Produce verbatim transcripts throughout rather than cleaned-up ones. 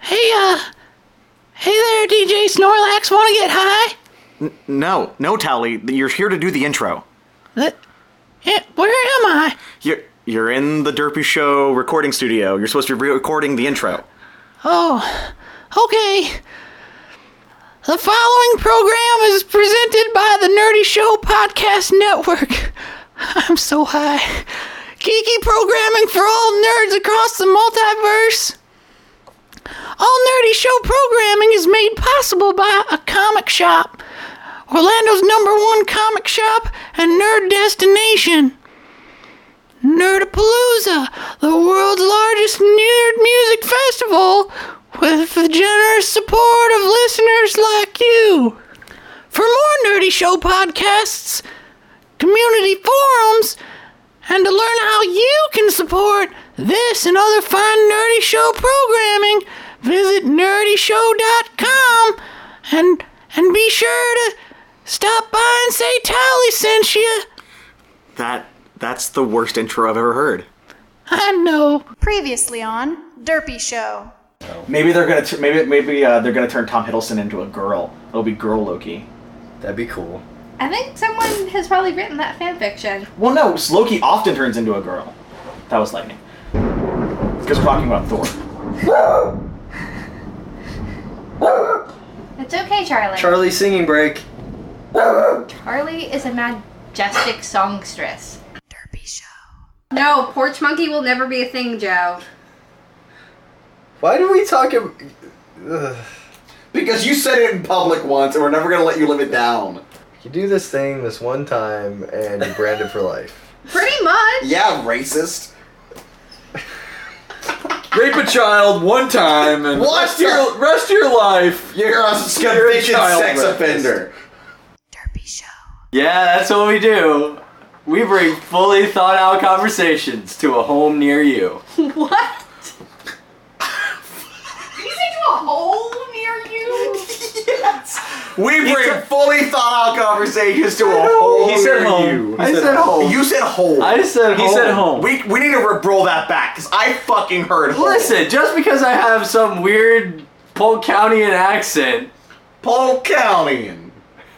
Hey, uh, hey there, D J Snorlax, wanna get high? N- no, no, Tally, you're here to do the intro. That, yeah, where am I? You're, you're in the Derpy Show recording studio. You're supposed to be recording the intro. Oh, okay. The following program is presented by the Nerdy Show Podcast Network. I'm so high. Geeky programming for all nerds across the multiverse. All Nerdy Show programming is made possible by a comic shop. Orlando's number one comic shop and nerd destination. Nerdapalooza, the world's largest nerd music festival, with the generous support of listeners like you. For more Nerdy Show podcasts, community forums, and to learn how you can support this and other fine Nerdy Show programming, visit nerdy show dot com and and be sure to stop by and say Tally sent you. That, that's the worst intro I've ever heard. I know. Previously on Derpy Show. Maybe they're gonna, t- maybe maybe uh, they're gonna turn Tom Hiddleston into a girl. It'll be Girl Loki. That'd be cool. I think someone has probably written that fanfiction. Well, no, Loki often turns into a girl. That was lightning. Because we're talking about Thor. It's okay, Charlie. Charlie singing break. Charlie is a majestic songstress. Derpy Show. No, Porch Monkey will never be a thing, Joe. Why do we talk about... Ugh. Because you said it in public once, and we're never gonna let you live it down. You do this thing this one time, and you're branded for life. Pretty much. Yeah, racist. Rape a child one time and What rest your, rest your life. You're a You're a convicted child sex rapist. offender. Derpy Show. Yeah, that's what we do. We bring fully thought out conversations to a home near you. What? Did you say to a hole near you? Yes. We bring said, fully thought out conversations to a hole He said near home. you. I said home. You said hole. I said he home. said home. We we need to re- roll that back because I fucking heard hole. Listen, just because I have some weird Polk Countyan accent. Polk Countyan.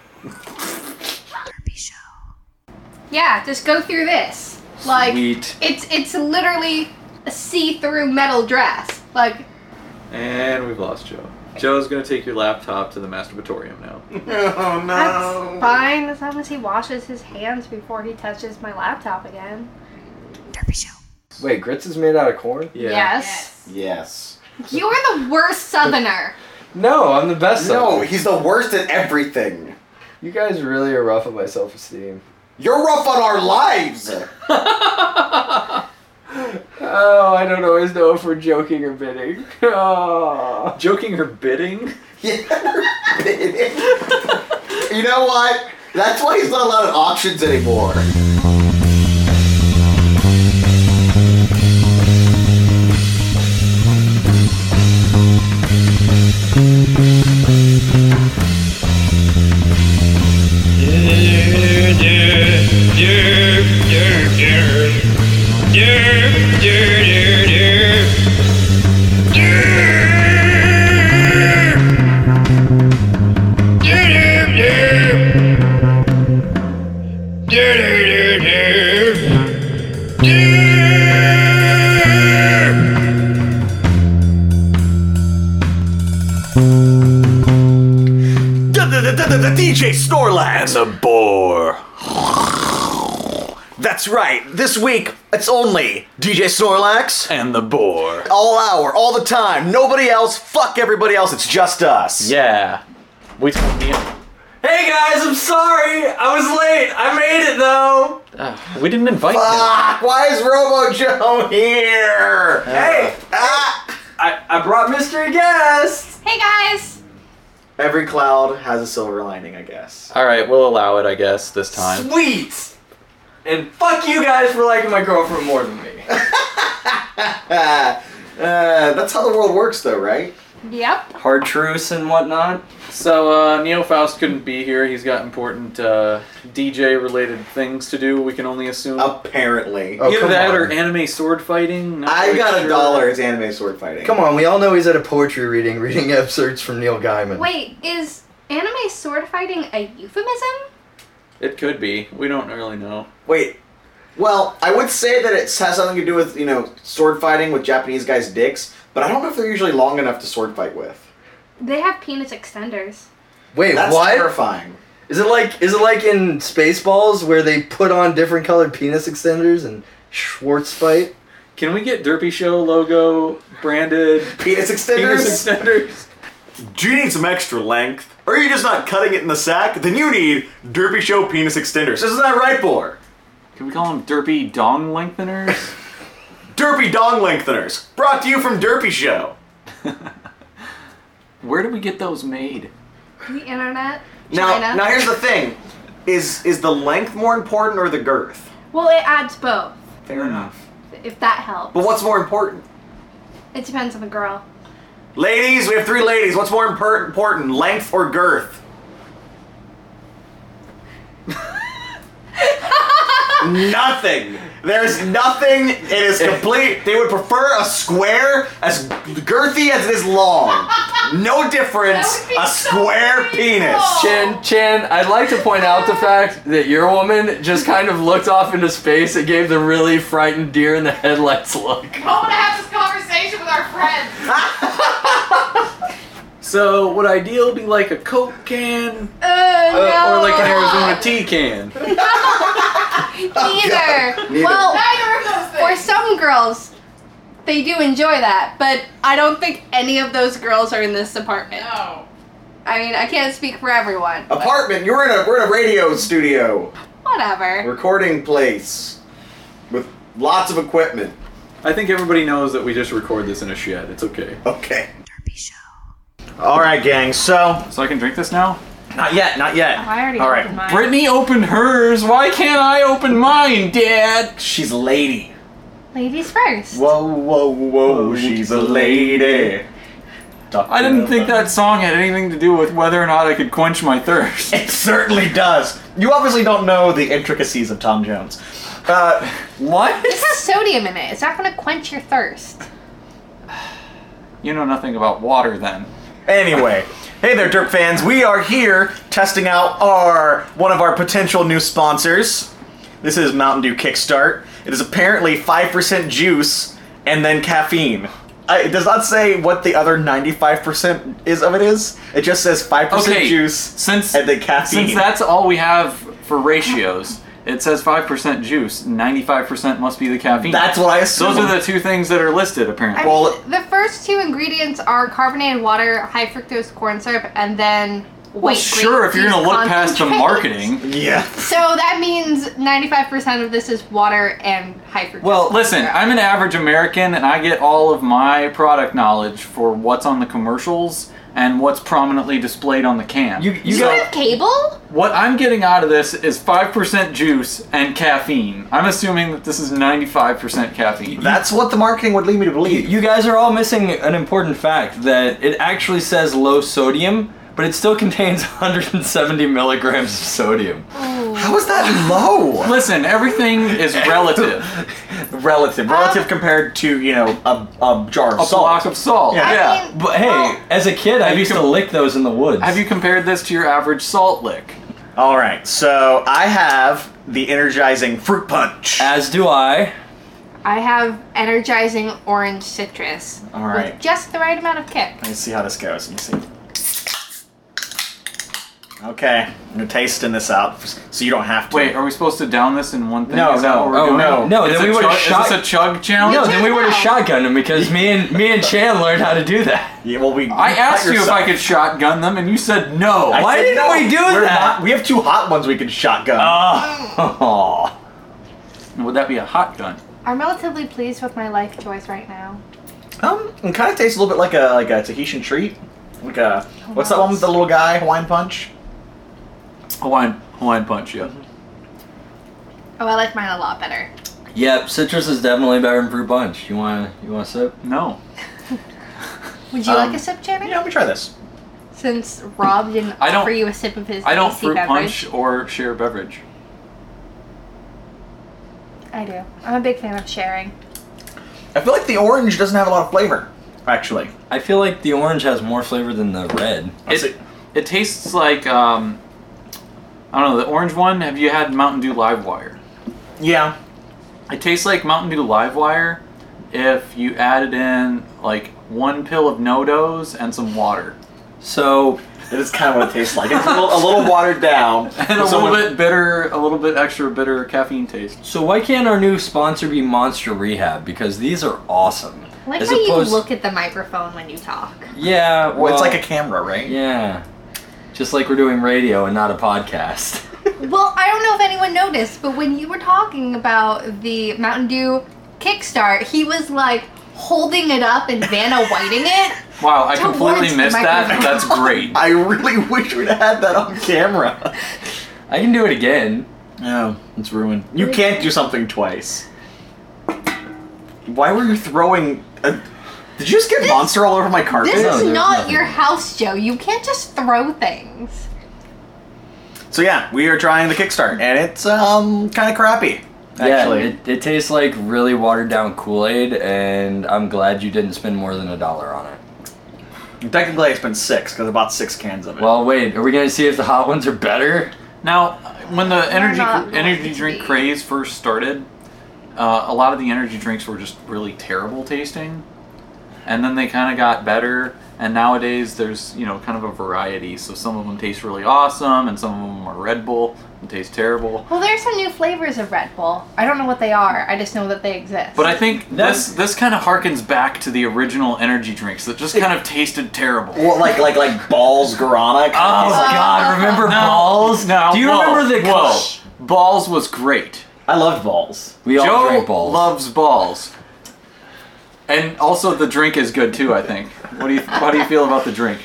Derpy Show. Yeah, just go through this. Like, Sweet. it's it's literally a see-through metal dress. Like, And we've lost Joe. Joe's gonna take your laptop to the masturbatorium now. Oh no. that's fine as long as he washes his hands before he touches my laptop again. Derpy Show. Wait, grits is made out of corn? Yeah. Yes. Yes. You are the worst southerner. No, I'm the best No, southerner. he's the worst at everything. You guys really are rough on my self-esteem. You're rough on our lives. Oh, I don't always know if we're joking or bidding. Oh. Joking or bidding? Yeah. You know what? That's why he's not allowed at auctions anymore. The D J Snorlax and the Boar. That's right. This week it's only D J Snorlax And the Boar. all hour, all the time. Nobody else. Fuck everybody else. It's just us. Yeah. We told me. Hey guys, I'm sorry. I was late. I made it though. Uh, we didn't invite him. Fuck! Why is Robo Joe here? Hey, Ah! I, I brought mystery guests. Hey guys! Every cloud has a silver lining, I guess. All right, we'll allow it, I guess, this time. Sweet! And fuck you guys for liking my girlfriend more than me. Uh, that's how the world works, though, right? Yep. Hard truce and whatnot. So, uh, Neo Faust couldn't be here. He's got important uh, D J-related things to do, we can only assume. Apparently. Oh, Either come that on. or anime sword fighting. Not I quite got a sure. dollar. It's anime sword fighting. Come on, we all know he's at a poetry reading, reading excerpts from Neil Gaiman. Wait, is anime sword fighting a euphemism? It could be. We don't really know. Wait. Well, I would say that it has something to do with, you know, sword fighting with Japanese guys' dicks, but I don't know if they're usually long enough to sword fight with. They have penis extenders. Wait, That's what? terrifying. Is it like is it like in Spaceballs where they put on different colored penis extenders and Schwartz fight? Can we get Derpy Show logo branded Penis extenders? penis extenders? Do you need some extra length? Or are you just not cutting it in the sack? Then you need Derpy Show penis extenders. Isn't that right, Boar? Can we call them Derpy Dong Lengtheners? Derpy Dong Lengtheners. Brought to you from Derpy Show. Where do we get those made? The internet. Now, China. now here's the thing. Is is the length more important or the girth? Well, it adds both, Fair enough. if that helps. But what's more important? It depends on the girl. Ladies, we have three ladies. What's more impor- important, length or girth? Nothing. There's nothing. It is complete. They would prefer a square as girthy as it is long. No difference. That would be A so square painful. penis. Chan, Chan, I'd like to point out the fact that your woman just kind of looked off into space and gave the really frightened deer in the headlights look. I want to have this conversation with our friends. So, would ideal be like a Coke can? Uh, no. Or like an Arizona tea can? Neither. Neither. Well, Neither of those for things. some girls, they do enjoy that, but I don't think any of those girls are in this apartment. No. I mean, I can't speak for everyone. but Apartment. You're in a we're in a radio studio, Whatever. recording place, with lots of equipment. I think everybody knows that we just record this in a shed. It's okay. Okay. Derpy Show. All right, gang. So, So I can drink this now? not yet, not yet. Oh, I already All right. opened mine. Brittany opened hers. Why can't I open mine, Dad? She's a lady. Ladies first. Whoa, whoa, whoa. She's a lady. I didn't think that song had anything to do with whether or not I could quench my thirst. It certainly does. You obviously don't know the intricacies of Tom Jones. Uh, What? This has sodium in it. It's not going to quench your thirst. You know nothing about water then. anyway, hey there, Derp fans. We are here testing out our one of our potential new sponsors. This is Mountain Dew Kickstart. It is apparently five percent juice and then caffeine. I, it does not say what the other ninety-five percent is of it is. It just says five percent Okay, juice since and then caffeine. since that's all we have for ratios, it says five percent juice, ninety-five percent must be the caffeine. That's what I assume. Those are the two things that are listed, apparently. I Well- mean, the first two ingredients are carbonated water, high fructose corn syrup, and then Well, white sure, grape if you're gonna juice look past the concentrate. marketing. Yeah. So that means ninety-five percent of this is water and high fructose. Well, corn listen, syrup. I'm an average American, and I get all of my product knowledge for what's on the commercials and what's prominently displayed on the can. You- you You So, have cable? what I'm getting out of this is five percent juice and caffeine. I'm assuming that this is ninety-five percent caffeine. That's what the marketing would lead me to believe. You guys are all missing an important fact that it actually says low sodium, but it still contains one hundred seventy milligrams of sodium. How is that low? Listen, everything is relative. Relative. Relative compared to, you know, a, a jar of A salt. block of salt. Yeah. Yeah. I mean, But hey, well, as a kid, I Have you used to com- lick those in the woods. Have you compared this to your average salt lick? All right, so I have the energizing fruit punch. As do I. I have energizing orange citrus. All right. With just the right amount of kick. Let's see how this goes. Let me see. Okay, I'm gonna tasting this out so you don't have to. Wait, are we supposed to down this in one thing? No, Is that no. what we're Oh, doing? no. No, Is then it we would've chug- shot- Is this a chug challenge? No, then we would have Wow. shotgunned him because me and me and Chan learned how to do that. Yeah, well, we. I asked cut you if yourself. I could shotgun them, and you said no. I Why said didn't no. we do We're that? Not, we have two hot ones we can shotgun. Oh. Would that be a hot gun? I'm relatively pleased with my life choice right now. Um, it kind of tastes a little bit like a like a Tahitian treat. Like a what's that one with the little guy? Hawaiian Punch. Hawaiian Hawaiian punch, yeah. Oh, I like mine a lot better. Yep, citrus is definitely better than fruit punch. You want you want a sip? No. Would you Um, like a sip, Jeremy? Yeah, let me try this. Since Rob didn't I don't- offer you a sip of his I don't icy fruit beverage. punch or share beverage. I do. I'm a big fan of sharing. I feel like the orange doesn't have a lot of flavor, actually. I feel like the orange has more flavor than the red. Let's It, see. it tastes like, um, I don't know, the orange one. Have you had Mountain Dew Live Wire? Yeah. It tastes like Mountain Dew Live Wire if you added in like one pill of No-Dose and some water. So It is kind of what it tastes like. It's a little, a little watered down. And a Someone- little bit bitter, a little bit extra bitter caffeine taste. so why can't our new sponsor be Monster Rehab? Because these are awesome. I like As how opposed- you look at the microphone when you talk. Yeah, well, Well, it's like a camera, right? yeah, just like we're doing radio and not a podcast. Well, I don't know if anyone noticed, but when you were talking about the Mountain Dew Kickstart, he was like holding it up and Vanna Whiting it. Wow, I Towards completely the missed that. microphone. That's great. I really wish we'd had that on camera. I can do it again. No, it's ruined. You can't do something twice. Why were you throwing... A... Did you just get Monster all over my carpet? This No, is there's not nothing. your house, Joe. You can't just throw things. So yeah, we are trying the Kickstart, and it's um kind of crappy. Actually, Yeah, it, it tastes like really watered down Kool-Aid, and I'm glad you didn't spend more than a dollar on it. technically I spent six because I bought six cans of it. Well, wait, are we gonna see if the hot ones are better? Now, when the energy not going energy to drink be. craze first started, uh, a lot of the energy drinks were just really terrible tasting, and then they kind of got better. And nowadays, there's you know kind of a variety. So some of them taste really awesome, and some of them are Red Bull and taste terrible. Well, there's some new flavors of Red Bull. I don't know what they are. I just know that they exist. But I think That's- this this kind of harkens back to the original energy drinks that just kind of tasted terrible. Well, like like like Balls Guarana. Oh God, remember No, balls? No, Do you whoa, remember the? whoa? Balls was great. I loved Balls. We all Joe drank balls. loves balls. And also the drink is good too, I think. What do you how do you feel about the drink?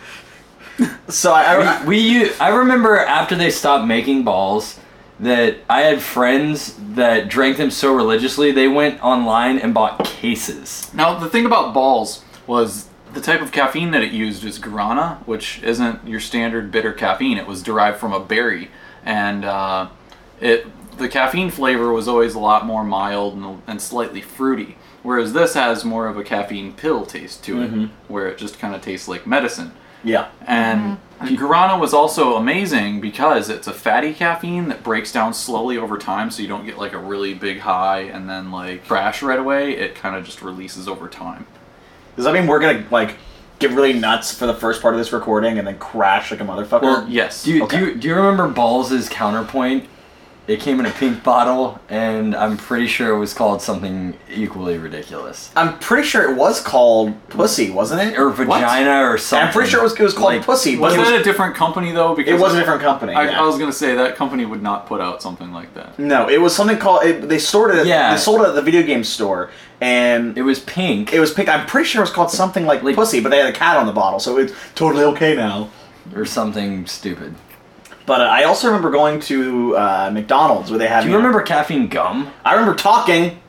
So I, I, We, u- I remember after they stopped making balls that I had friends that drank them so religiously they went online and bought cases. Now the thing about balls was the type of caffeine that it used is guarana, which isn't your standard bitter caffeine. It was derived from a berry, and uh, it the caffeine flavor was always a lot more mild and, and slightly fruity. Whereas this has more of a caffeine pill taste to it, where it just kind of tastes like medicine. yeah. And guarana was also amazing because it's a fatty caffeine that breaks down slowly over time, so you don't get like a really big high and then like crash right away. It kind of just releases over time. Does that mean we're gonna like get really nuts for the first part of this recording and then crash like a motherfucker? Well, yes. Do you, Okay. do you, do you remember Balls' counterpoint? It came in a pink bottle, and I'm pretty sure it was called something equally ridiculous. I'm pretty sure it was called Pussy, wasn't it? Or vagina or something. I'm pretty sure it was it was called Like, Pussy, but Was it was, that a different company though? Because it was a different company. I, yeah. I was gonna say that company would not put out something like that. No, it was something called. It, they stored it. At, Yeah. They sold it at the video game store, and It was pink. it was pink. I'm pretty sure it was called something like, Like- Pussy, but they had a cat on the bottle, so it's totally okay now. or something stupid. But uh, I also remember going to uh, McDonald's where they had. Do you remember caffeine gum? I remember talking.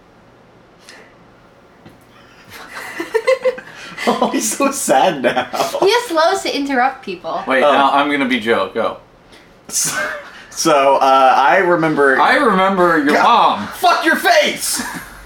Oh, he's so sad now. He just loves to interrupt people. Wait, Oh. now I'm gonna be Joe. Go. So uh, I remember. I remember your mom. Fuck your face!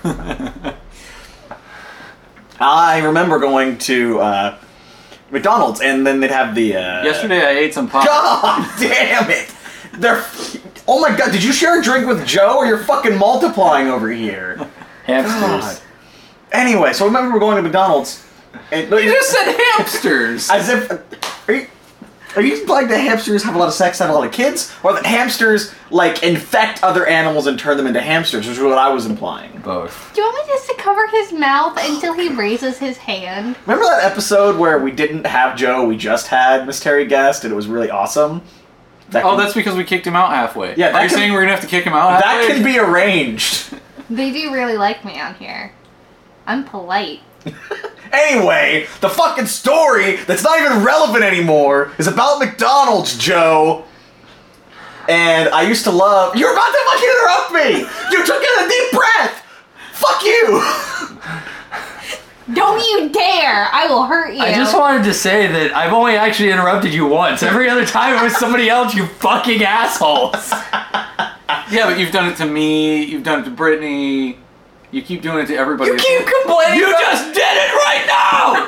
I remember going to uh, McDonald's, and then they'd have the. Uh, Yesterday I ate some pop. God damn it! They're. Oh my god! Did you share a drink with Joe, or you're fucking multiplying over here? Hamsters. God. Anyway, so I remember we're going to McDonald's, and You just said hamsters. as if. Are you, are you like the hamsters have a lot of sex, have a lot of kids, or that hamsters like infect other animals and turn them into hamsters? Which is what I was implying. Both. Do you want me just to cover his mouth until he raises his hand? Remember that episode where we didn't have Joe, we just had Miss Terry guest, and it was really awesome? That Oh, can- that's because we kicked him out halfway. Yeah, that Are you can- saying we're gonna have to kick him out halfway? that can be arranged. They do really like me on here. I'm polite. Anyway, the fucking story that's not even relevant anymore is about McDonald's, Joe. And I used to love. You're about to fucking interrupt me! You took in a deep breath! Fuck you! Don't you dare! I will hurt you. I just wanted to say that I've only actually interrupted you once. Every other time it was somebody else, you fucking assholes. Yeah, but you've done it to me. You've done it to Brittany. You keep doing it to everybody. You keep complaining. You just did it right now!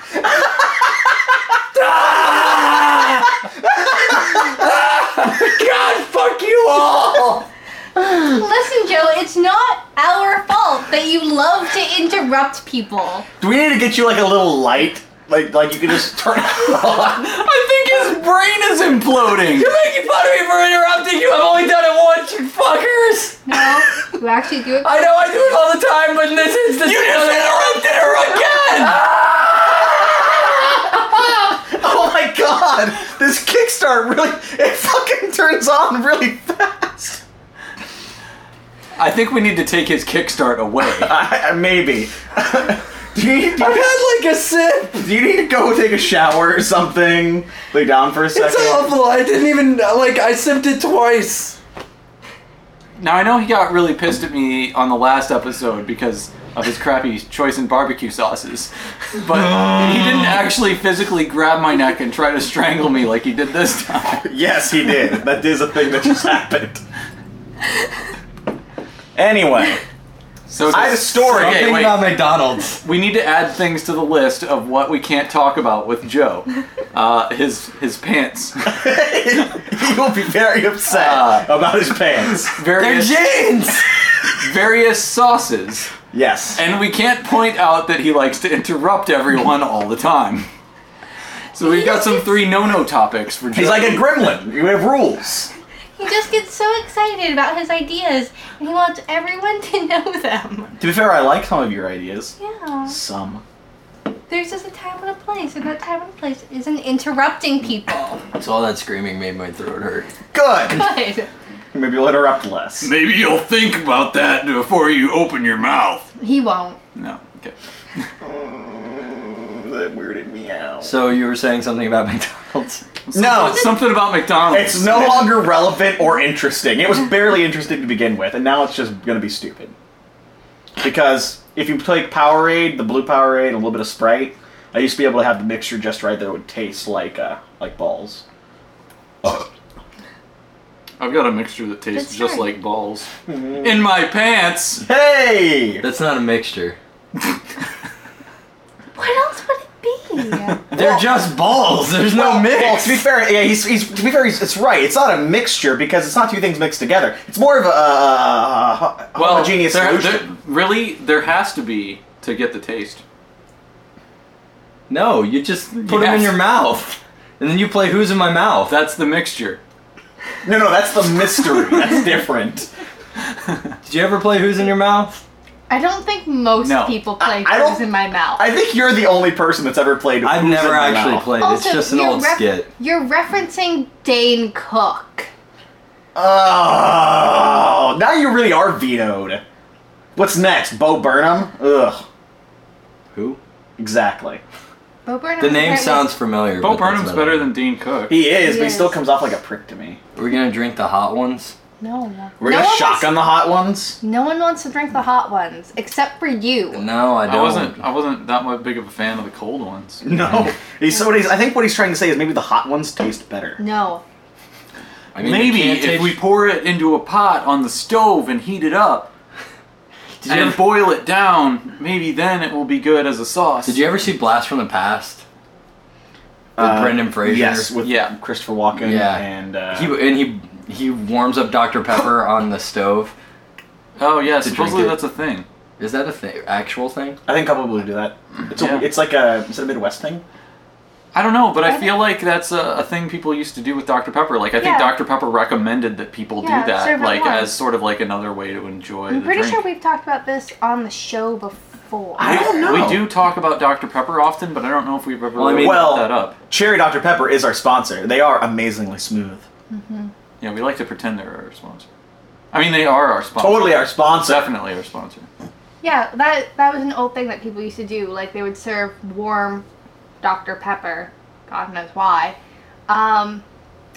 God, fuck you all! Listen, Joe, it's not our fault that you love to interrupt people. Do we need to get you like a little light? Like, like you can just turn it on? I think his brain is imploding. You're making fun of me for interrupting you. I've only done it once, you fuckers. No, you actually do it. I know I do it all the time, but in this instance, You just interrupted her again. Oh my god! This Kickstart really, it fucking turns on really fast. I think we need to take his kickstart away. I, maybe. do, you need, do, I've you, had like a sip. do you need to go take a shower or something? Lay down for a second? It's awful. I didn't even, like, I sipped it twice. Now, I know he got really pissed at me on the last episode because of his crappy choice in barbecue sauces. But he didn't actually physically grab my neck and try to strangle me like he did this time. Yes, he did. That is a thing that just happened. Anyway, So I had a story. Okay, Think wait. about McDonald's. We need to add things to the list of what we can't talk about with Joe. Uh, his his pants. He will be very upset Uh, about his pants. They're Various, jeans! various sauces. Yes. And we can't point out that he likes to interrupt everyone all the time. So we've got some three no-no topics for Joe. He's like a gremlin. You have rules. He just gets so excited about his ideas, and he wants everyone to know them. To be fair, I like some of your ideas. Yeah. Some. There's just a time and a place, and that time and place isn't interrupting people. So all that screaming made my throat hurt. Good. Good. Maybe you'll interrupt less. Maybe you'll think about that before you open your mouth. He won't. No, okay. That weirded me out. So you were saying something about McDonald's? No, Something about McDonald's. it's no longer relevant or interesting. It was barely interesting to begin with, and now it's just gonna be stupid. Because if you take Powerade, the blue Powerade, and a little bit of Sprite, I used to be able to have the mixture just right that it would taste like uh, like balls. I've got a mixture that tastes That's just right. like balls. In my pants! Hey! That's not a mixture. What else would it be? They're just balls. There's Well, no mix. well, to be fair, yeah, he's, he's to be fair, he's, it's right. It's not a mixture because it's not two things mixed together. It's more of a, uh, ho- Well, homogeneous there, solution. there- really, there has to be to get the taste. No, you just put them Yes. in your mouth. And then you play Who's in My Mouth. That's the mixture. No, no, that's the mystery. That's different. Did you ever play Who's in Your Mouth? I don't think most No. people play I- I don't- Who's in My Mouth. I think you're the only person that's ever played. I've Who's never in My actually Mouth. played. Also, it's just an you're old ref- skit. You're referencing Dane Cook. Oh, now you really are vetoed. What's next? Bo Burnham? Ugh. Who? Exactly. Bo Burnham. The name sounds familiar. Bo but that's Burnham's about better it. than Dean Cook. He is, He but he still is. comes off like a prick to me. Are we gonna drink the hot ones? No. We're no gonna one shotgun the hot ones. Wants, no one wants to drink the hot ones except for you. No, I don't. I wasn't. I wasn't that much big of a fan of the cold ones. No. He's so what he's. I think what he's trying to say is maybe the hot ones taste better. No. I mean, they Maybe can't if taste- we pour it into a pot on the stove and heat it up Did you, and ever, boil it down, maybe then it will be good as a sauce. did you ever see Blast from the Past? With Uh, Brendan Fraser. Yes, with Yeah. Christopher Walken. Yeah. And uh, He and he he warms up Doctor Pepper on the stove. Oh yeah, to supposedly drink it. that's a thing. Is that a thing? Actual thing? I think I'll probably do that. It's, Yeah. a, it's like a. Is it a Midwest thing? I don't know, but I I feel like that's a, a thing people used to do with Doctor Pepper. Like I think Yeah. Doctor Pepper recommended that people Yeah, do that, serve it like warm. as sort of like another way to enjoy I'm the pretty drink. sure we've talked about this on the show before. I don't know. We do talk about Doctor Pepper often, but I don't know if we've ever Well, I really mean- brought Well- that up. Cherry Doctor Pepper is our sponsor. They are amazingly smooth. Yeah, we like to pretend they're our sponsor. I mean, they are our sponsor. Totally our sponsor. Definitely our sponsor. Yeah, that that was an old thing that people used to do. Like they would serve warm Doctor Pepper, God knows why, um,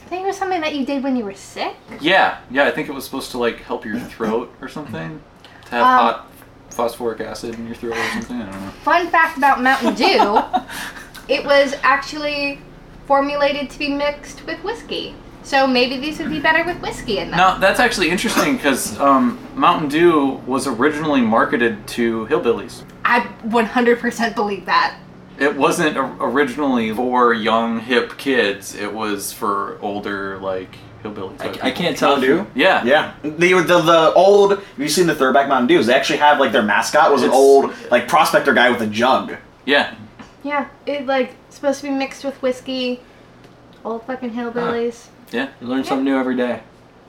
I think it was something that you did when you were sick. Yeah, yeah. I think it was supposed to like help your throat or something. To have Um, hot phosphoric acid in your throat or something. I don't know. Fun fact about Mountain Dew, it was actually formulated to be mixed with whiskey. So maybe these would be better with whiskey in them. No, that's actually interesting because um, Mountain Dew was originally marketed to hillbillies. I one hundred percent believe that. It wasn't o- originally for young, hip kids. It was for older, like, hillbilly type I, I can't tell Mountain you. Dew? Yeah. Yeah. The, the the old. Have you seen the throwback Mountain Dews? They actually have like their mascot was an It's- old like prospector guy with a jug. Yeah. Yeah, it like supposed to be mixed with whiskey. Old fucking hillbillies. Yeah. You learn something new every day.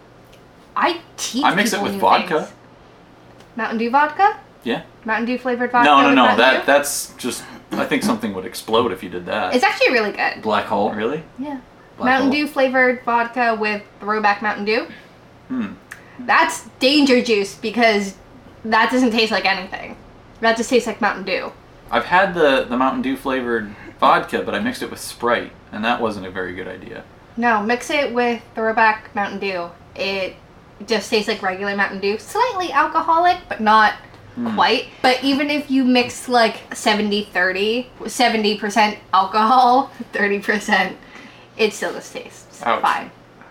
I teach. I mix it people with new vodka. things. Mountain Dew vodka. Yeah. Mountain Dew flavored vodka. No, no, with no. Mountain That Dew? that's just. I think something would explode if you did that. It's actually really good. Black hole. Really? Yeah. Black Mountain hole. Dew flavored vodka with throwback Mountain Dew. Hmm. That's danger juice because that doesn't taste like anything. That just tastes like Mountain Dew. I've had the the Mountain Dew flavored vodka, but I mixed it with Sprite, and that wasn't a very good idea. No, mix it with throwback Mountain Dew. It just tastes like regular Mountain Dew. Slightly alcoholic, but not quite. But even if you mix like seventy thirty, seventy percent alcohol, thirty percent, it still just tastes Ouch. fine.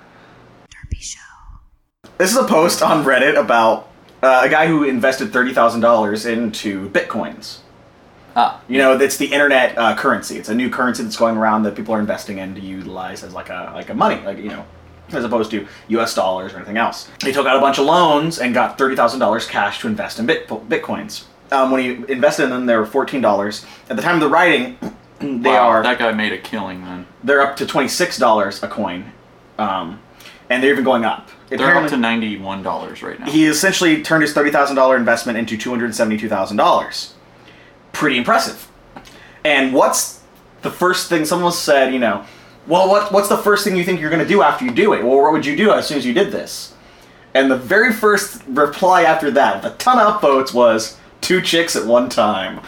Derpy Show. This is a post on Reddit about uh, a guy who invested thirty thousand dollars into bitcoins. Ah. You know, it's the internet uh, currency. It's a new currency that's going around that people are investing in to utilize as like a like a money, like you know, as opposed to U S dollars or anything else. He took out a bunch of loans and got thirty thousand dollars cash to invest in bit bitcoins. Um, when he invested in them, they were fourteen dollars. At the time of the writing, they Wow, are that guy made a killing then. they're up to twenty six dollars a coin, um, and they're even going up. They're up Apparently- to ninety-one dollars right now. he essentially turned his thirty thousand dollars investment into two hundred seventy-two thousand dollars. Pretty impressive. And what's the first thing someone said, you know, well, what, what's the first thing you think you're going to do after you do it? Well, what would you do as soon as you did this? And the very first reply after that, with a ton of upvotes, was two chicks at one time.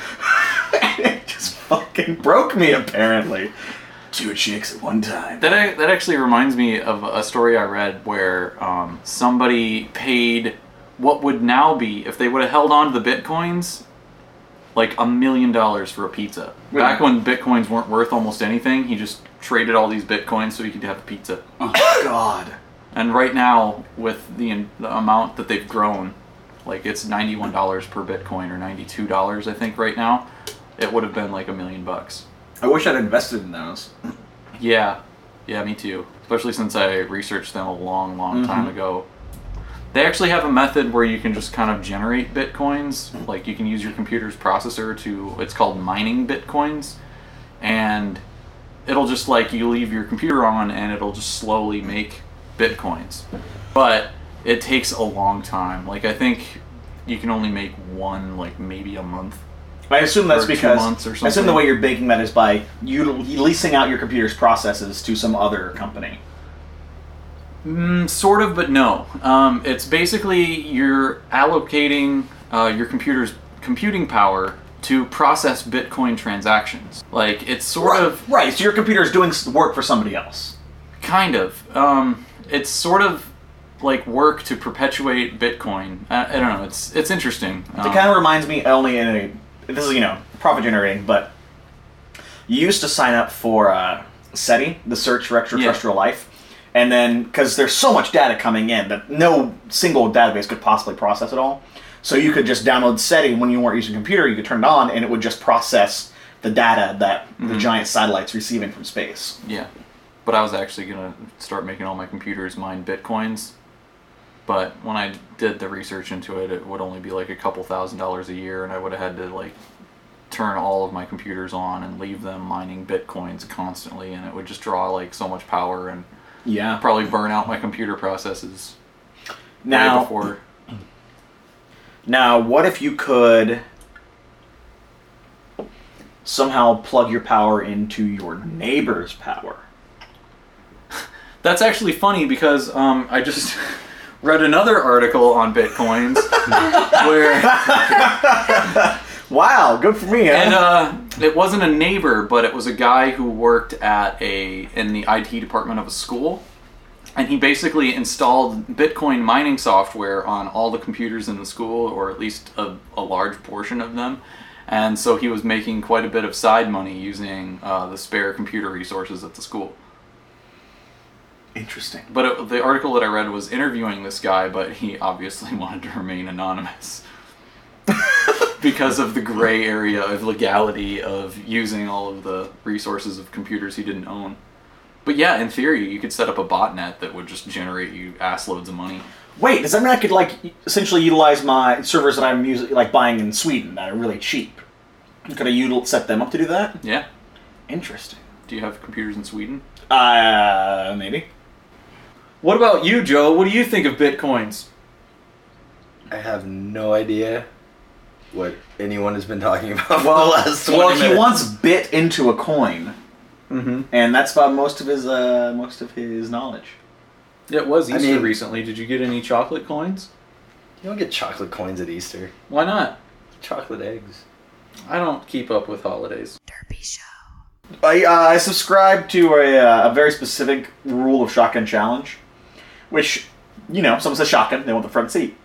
It just fucking broke me, apparently. Two chicks at one time. That I, that actually reminds me of a story I read where um, somebody paid what would now be, if they would have held on to the bitcoins, like a million dollars for a pizza. Wait. Back when bitcoins weren't worth almost anything, he just traded all these bitcoins so he could have a pizza. Oh, God. And right now, with the, the amount that they've grown, like it's ninety-one dollars per bitcoin or ninety-two dollars, I think, right now, it would have been like a million bucks. I wish I'd invested in those. Yeah, yeah, me too. Especially since I researched them a long, long time ago. They actually have a method where you can just kind of generate bitcoins. Like you can use your computer's processor to, it's called mining bitcoins. And it'll just like, you leave your computer on and it'll just slowly make bitcoins. But it takes a long time. Like I think you can only make one, like maybe a month. I assume that's Or two because months or I assume the something. way you're baking that is by you leasing out your computer's processes to some other company. Mm, sort of, but no. Um, it's basically you're allocating uh, your computer's computing power to process Bitcoin transactions. Like it's sort right, of right. So your computer is doing s- work for somebody else. kind of. Um, it's sort of like work to perpetuate Bitcoin. I, I don't know. It's it's interesting. Um, It kind of reminds me only in a this is you know profit generating, but you used to sign up for uh, SETI, the Search for Extraterrestrial Life, and then because there's so much data coming in that no single database could possibly process it all. So you could just download SETI when you weren't using a computer. You could turn it on, and it would just process the data that the giant satellite's receiving from space. Yeah, but I was actually gonna start making all my computers mine Bitcoins. But when I did the research into it, it would only be like a couple thousand dollars a year, and I would have had to like turn all of my computers on and leave them mining Bitcoins constantly, and it would just draw like so much power and Yeah. probably burn out my computer processes way Now, before. now, what if you could somehow plug your power into your neighbor's power? That's actually funny because um, I just read another article on Bitcoins where. Wow, good for me, huh? And uh, it wasn't a neighbor, but it was a guy who worked at a in the I T department of a school, And he basically installed Bitcoin mining software on all the computers in the school, or at least a, a large portion of them. And so he was making quite a bit of side money using uh, the spare computer resources at the school. Interesting. But it, the article that I read was interviewing this guy, but he obviously wanted to remain anonymous. Because of the gray area of legality of using all of the resources of computers he didn't own. But yeah, in theory, you could set up a botnet that would just generate you ass loads of money. Wait, does that mean I could like essentially utilize my servers that I'm using, like buying in Sweden that are really cheap? Could I util- set them up to do that? Yeah. Interesting. Do you have computers in Sweden? Uh, maybe. What about you, Joe? What do you think of Bitcoins? I have no idea what anyone has been talking about for Well, the last twenty well, he minutes. once bit into a coin, Mm-hmm. and that's about most of his uh, most of his knowledge. It was I Easter mean- recently. Did you get any chocolate coins? You don't get chocolate coins at Easter. Why not? Chocolate eggs. I don't keep up with holidays. Derpy Show. I, uh, I subscribe to a, uh, a very specific rule of Shotgun Challenge, which, you know, someone says shotgun, they want the front seat.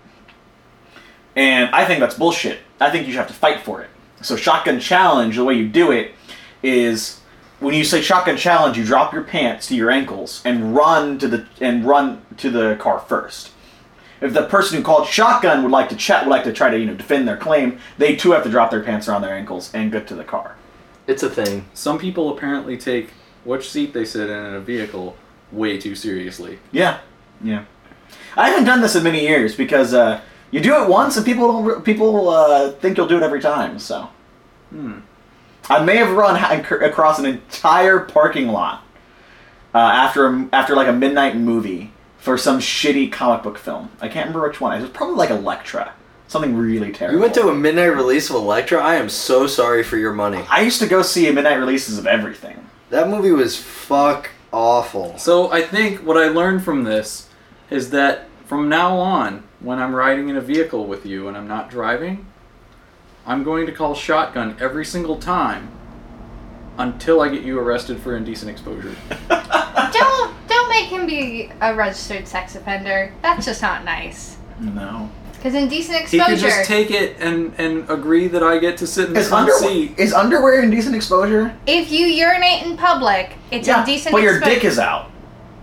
And I think that's bullshit. I think you should have to fight for it. So Shotgun Challenge, the way you do it is when you say Shotgun Challenge, you drop your pants to your ankles and run to the and run to the car first. If the person who called shotgun would like to chat, would like to try to you know defend their claim, they too have to drop their pants around their ankles and get to the car. It's a thing. Some people apparently take which seat they sit in in a vehicle way too seriously. Yeah, yeah. I haven't done this in many years because uh, you do it once and people don't re- people uh, think you'll do it every time. So, Hmm. I may have run ha- ac- across an entire parking lot uh, after a, after like a midnight movie for some shitty comic book film. I can't remember which one. It was probably like Elektra. Something really terrible. You went to a midnight release of Elektra? I am so sorry for your money. I used to go see midnight releases of everything. That movie was fuck awful. So I think what I learned from this is that from now on, when I'm riding in a vehicle with you and I'm not driving, I'm going to call shotgun every single time until I get you arrested for indecent exposure. Don't don't make him be a registered sex offender. That's just not nice. No. Because indecent He exposure. could just take it and, and agree that I get to sit in the Is, front underwear seat. is underwear indecent exposure? if you urinate in public, it's Yeah, indecent but your exposure. dick is out.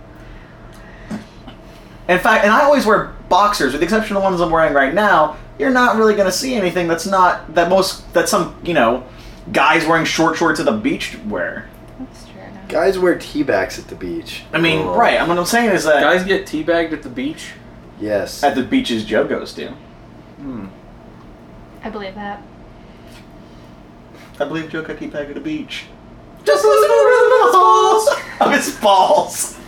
In fact, and I always wear boxers, with the exception of the ones I'm wearing right now. You're not really going to see anything that's not that most that some you know guys wearing short shorts at the beach wear. That's true. No. Guys wear tea bags at the beach. I mean, Oh. right? I'm, what I'm saying is that Guys get teabagged at the beach? Yes. at the beaches Joe goes to, Hmm. I believe that. I believe Joe got teabag at the beach. Just listen to the rhythm of his balls. Of his balls.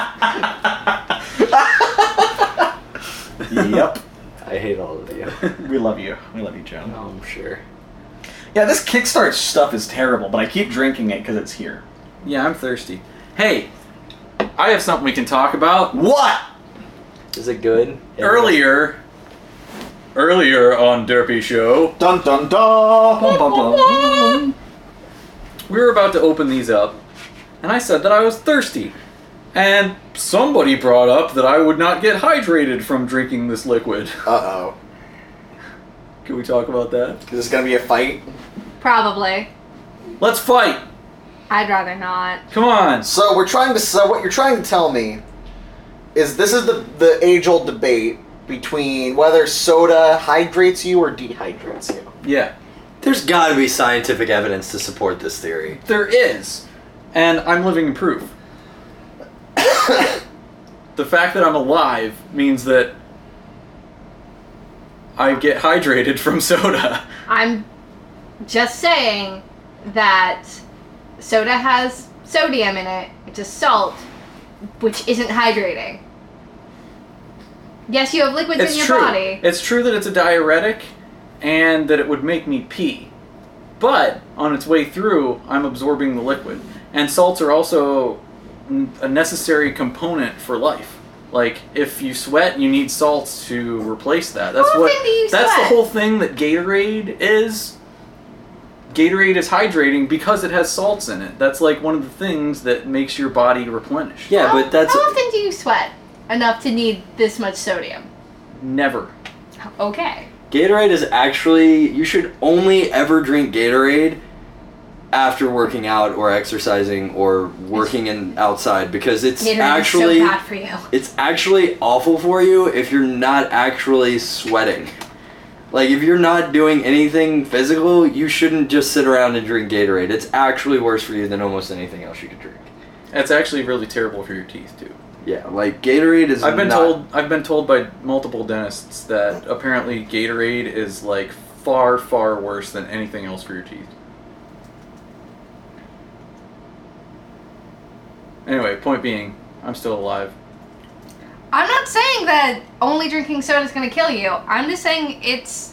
Yep. I hate all of you. We love you. We love you, Joe. I'm sure. Yeah, this Kickstart stuff is terrible, but I keep drinking it because it's here. Yeah, I'm thirsty. Hey, I have something we can talk about. What? Is it good? Earlier, earlier on Derpy Show, Dun dun dun. bum, bum, bum, we were about to open these up, and I said that I was thirsty. And somebody brought up that I would not get hydrated from drinking this liquid. Uh-oh. Can we talk about that? Is this gonna be a fight? Probably. Let's fight! I'd rather not. Come on! So we're trying to. So what you're trying to tell me is this is the the age-old debate between whether soda hydrates you or dehydrates you. Yeah, There's got to be scientific evidence to support this theory. there is. And I'm living proof. The fact that I'm alive means that I get hydrated from soda. I'm just saying that soda has sodium in it. It's a salt, which isn't hydrating. Yes, you have liquids It's in your true. body. It's true that it's a diuretic and that it would make me pee. But on its way through, I'm absorbing the liquid. And salts are also n- a necessary component for life. Like, if you sweat, you need salts to replace that. That's How what often do you that's sweat? the whole thing that Gatorade is. Gatorade is hydrating because it has salts in it. That's like one of the things that makes your body replenish. Yeah, How- but that's How often do you sweat enough to need this much sodium? Never. Okay. Gatorade is actually, you should only ever drink Gatorade after working out or exercising or working in outside because it's Gatorade actually is so bad for you. it's actually awful for you if you're not actually sweating. Like if you're not doing anything physical, you shouldn't just sit around and drink Gatorade. It's actually worse for you than almost anything else you could drink. It's actually really terrible for your teeth too. Yeah, like Gatorade is I've been not- told I've been told by multiple dentists that apparently Gatorade is like far far worse than anything else for your teeth. Anyway, point being, I'm still alive. I'm not saying that only drinking soda is going to kill you. I'm just saying it's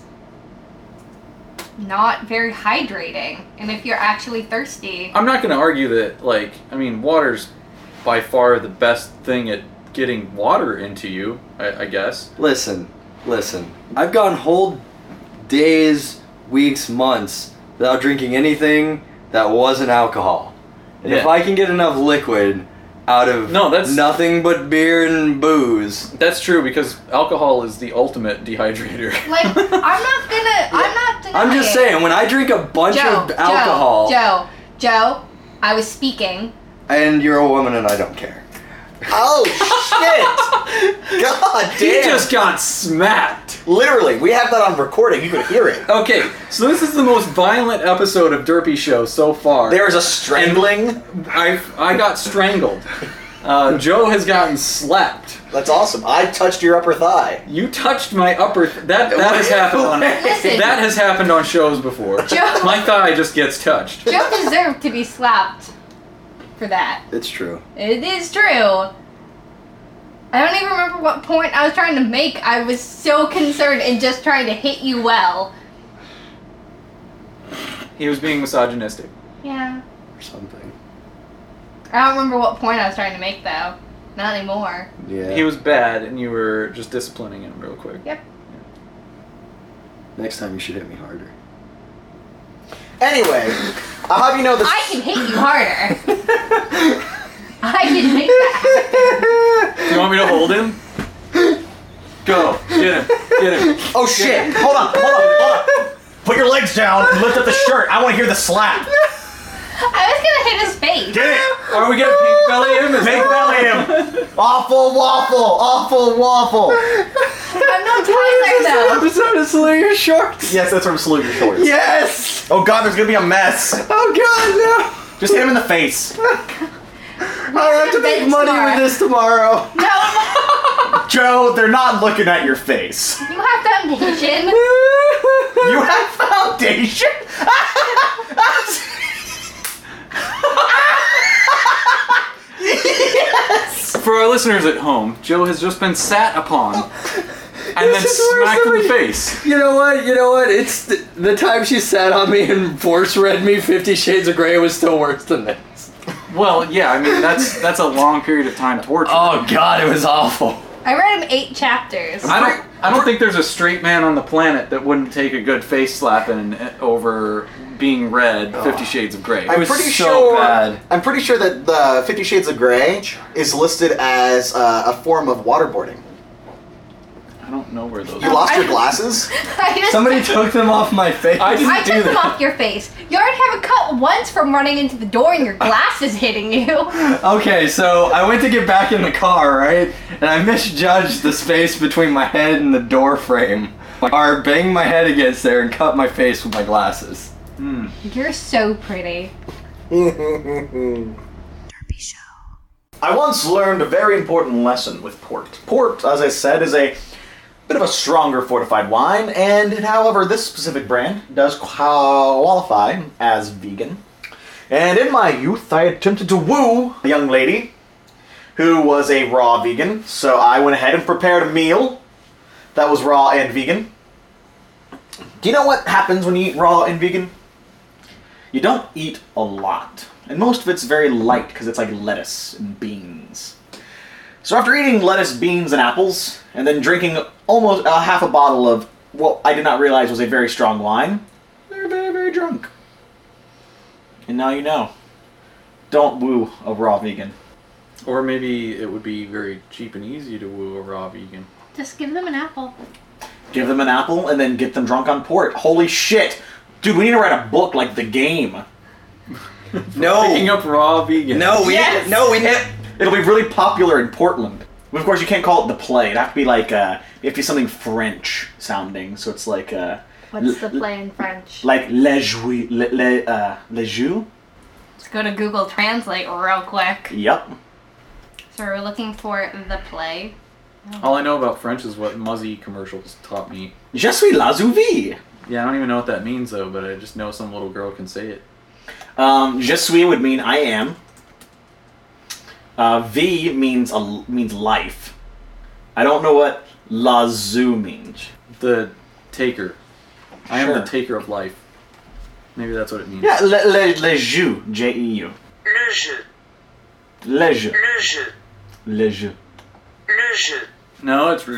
not very hydrating. And if you're actually thirsty, I'm not going to argue that, like, I mean, water's by far the best thing at getting water into you, I, I guess. Listen, listen. I've gone whole days, weeks, months without drinking anything that wasn't alcohol. And if Yeah. I can get enough liquid out of No, that's- nothing but beer and booze, That's true because alcohol is the ultimate dehydrator. like, I'm not gonna, I'm not denying I'm just it. saying, when I drink a bunch Joe, of alcohol, Joe, Joe, Joe, I was speaking. and you're a woman and I don't care. Oh shit! God He damn! just got smacked. Literally, we have that on recording. You could hear it. Okay, so this is the most violent episode of Derpy Show so far. There is a strangling. I I got strangled. Uh, Joe has gotten slapped. That's awesome. I touched your upper thigh. You touched my upper. Th- that that has happened on. Listen. That has happened on shows before. Joe- My thigh just gets touched. Joe deserved to be slapped for that. It's true. It is true. I don't even remember what point I was trying to make. I was so concerned in just trying to hit you well. He was being misogynistic. Yeah. Or something. I don't remember what point I was trying to make though. Not anymore. Yeah. He was bad, and you were just disciplining him real quick. Yep. Next time you should hit me harder. Anyway, I'll have you know this. I can hit you harder. I can make that happen. Do you want me to hold him? Go. Get him. Get him. Oh shit! Hold on, hold on, hold on. Put your legs down and lift up the shirt. I want to hear the slap. I was gonna hit his face. Get it! Are we gonna pink belly him? Is Big belly him! Awful waffle! Awful waffle! I'm not Tyler though. Episode of Salute Your Shorts. Yes, that's from Salute Your Shorts. Yes. Oh god, there's gonna be a mess. Oh God, Just hit him in the face. no! I have to make money with this tomorrow. No, Joe, they're not looking at your face. you have foundation. You have foundation? Yes! For our listeners at home, Joe has just been sat upon and then This is worse smacked in than the me. face. You know what? You know what? It's the, the time she sat on me and force read me Fifty Shades of Grey was still worse than this. Well, yeah, I mean that's that's a long period of time torture. Oh God, it was awful. I read him eight chapters. I don't. I don't think there's a straight man on the planet that wouldn't take a good face slapping over being read Fifty Shades of Grey. I'm was pretty so sure. bad. I'm pretty sure that the Fifty Shades of Grey is listed as uh, a form of waterboarding. I don't know where those. You are. lost your glasses. I just Somebody took them off my face. I didn't I do took them that. off your face. You already have a cut once from running into the door and your glasses hitting you. Okay, so I went to get back in the car, right? And I misjudged the space between my head and the door frame. My car banged my head against there and cut my face with my glasses. You're so pretty. Derpy Show. I once learned a very important lesson with port. Port, as I said, is a bit of a stronger fortified wine, and however, this specific brand does qualify as vegan. And in my youth, I attempted to woo a young lady who was a raw vegan, so I went ahead and prepared a meal that was raw and vegan. Do you know what happens when you eat raw and vegan? You don't eat a lot. And most of it's very light because it's like lettuce and beans. So after eating lettuce, beans, and apples, and then drinking almost a half a bottle of what I did not realize was a very strong wine, they were very, very drunk. And now you know. Don't woo a raw vegan. Or maybe it would be very cheap and easy to woo a raw vegan. Just give them an apple. Give them an apple and then get them drunk on port. Holy shit! Dude, we need to write a book like The Game. No. Picking up raw vegan. No, we Yes! no, we ne- It'll be really popular in Portland. But of course, you can't call it the play. It'd have to be like, uh, it have to be something French sounding. So it's like, uh, What's the play in French? like Les Joues, Le, le, uh, Les Joues? Let's go to Google Translate real quick. Yep. So we're looking for the play. All I know about French is what Muzzy commercials taught me. Je suis la Zouvie. Yeah, I don't even know what that means though, but I just know some little girl can say it. Um, je suis would mean I am. Uh, V means a, means life. I don't know what la zoo means. The taker. I am Sure. the taker of life. Maybe that's what it means. Yeah, le, le, le jeu, J E U. Le jeu. Le jeu. Le jeu. Le jeu. Le jeu. No, it's.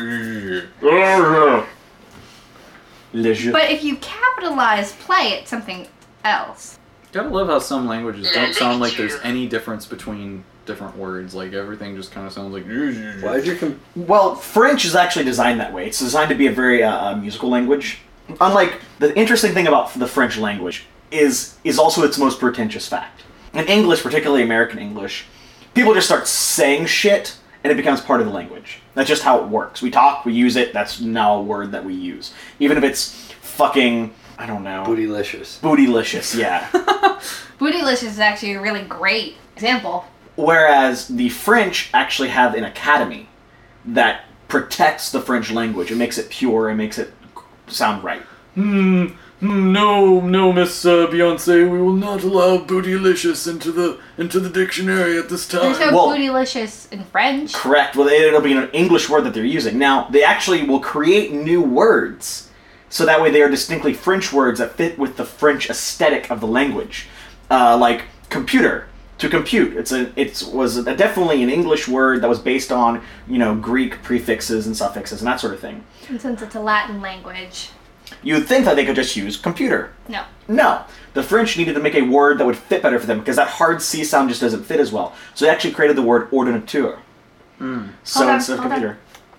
Le jeu. But if you capitalize play, it's something else. Gotta love how some languages don't sound like there's any difference between different words. Like everything just kind of sounds like. Why'd you com- Well, French is actually designed that way. It's designed to be a very uh, uh, musical language. Unlike the interesting thing about the French language is is also its most pretentious fact. In English, particularly American English, people just start saying shit and it becomes part of the language. That's just how it works. We talk, we use it. That's now a word that we use, even if it's fucking I don't know bootylicious? bootylicious. Yeah. Bootylicious is actually a really great example. Whereas the French actually have an academy that protects the French language. It makes it pure. It makes it sound right. Hmm. No, no, Miss uh, Beyonce, we will not allow bootylicious into the into the dictionary at this There's time. no Well- bootylicious in French. Correct. Well, it'll be an English word that they're using. Now, they actually will create new words, so that way they are distinctly French words that fit with the French aesthetic of the language. Uh, like computer, to compute. It's a it was a, definitely an English word that was based on you know Greek prefixes and suffixes and that sort of thing. And since it's a Latin language. You'd think that they could just use computer. No. No. The French needed to make a word that would fit better for them because that hard C sound just doesn't fit as well. So they actually created the word ordinateur. Hmm. So Hold on, instead of hold on. computer.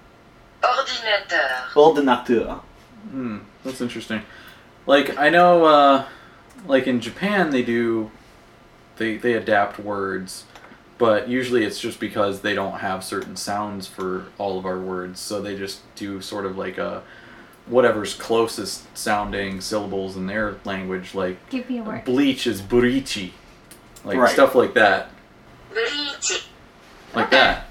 Ordinateur. Ordinateur. Hmm. That's interesting. Like I know, uh, like in Japan they do, they they adapt words, but usually it's just because they don't have certain sounds for all of our words, so they just do sort of like a whatever's closest sounding syllables in their language. Like Give me a word. bleach is burichi, like Right. stuff like that, Berici. like Okay. that.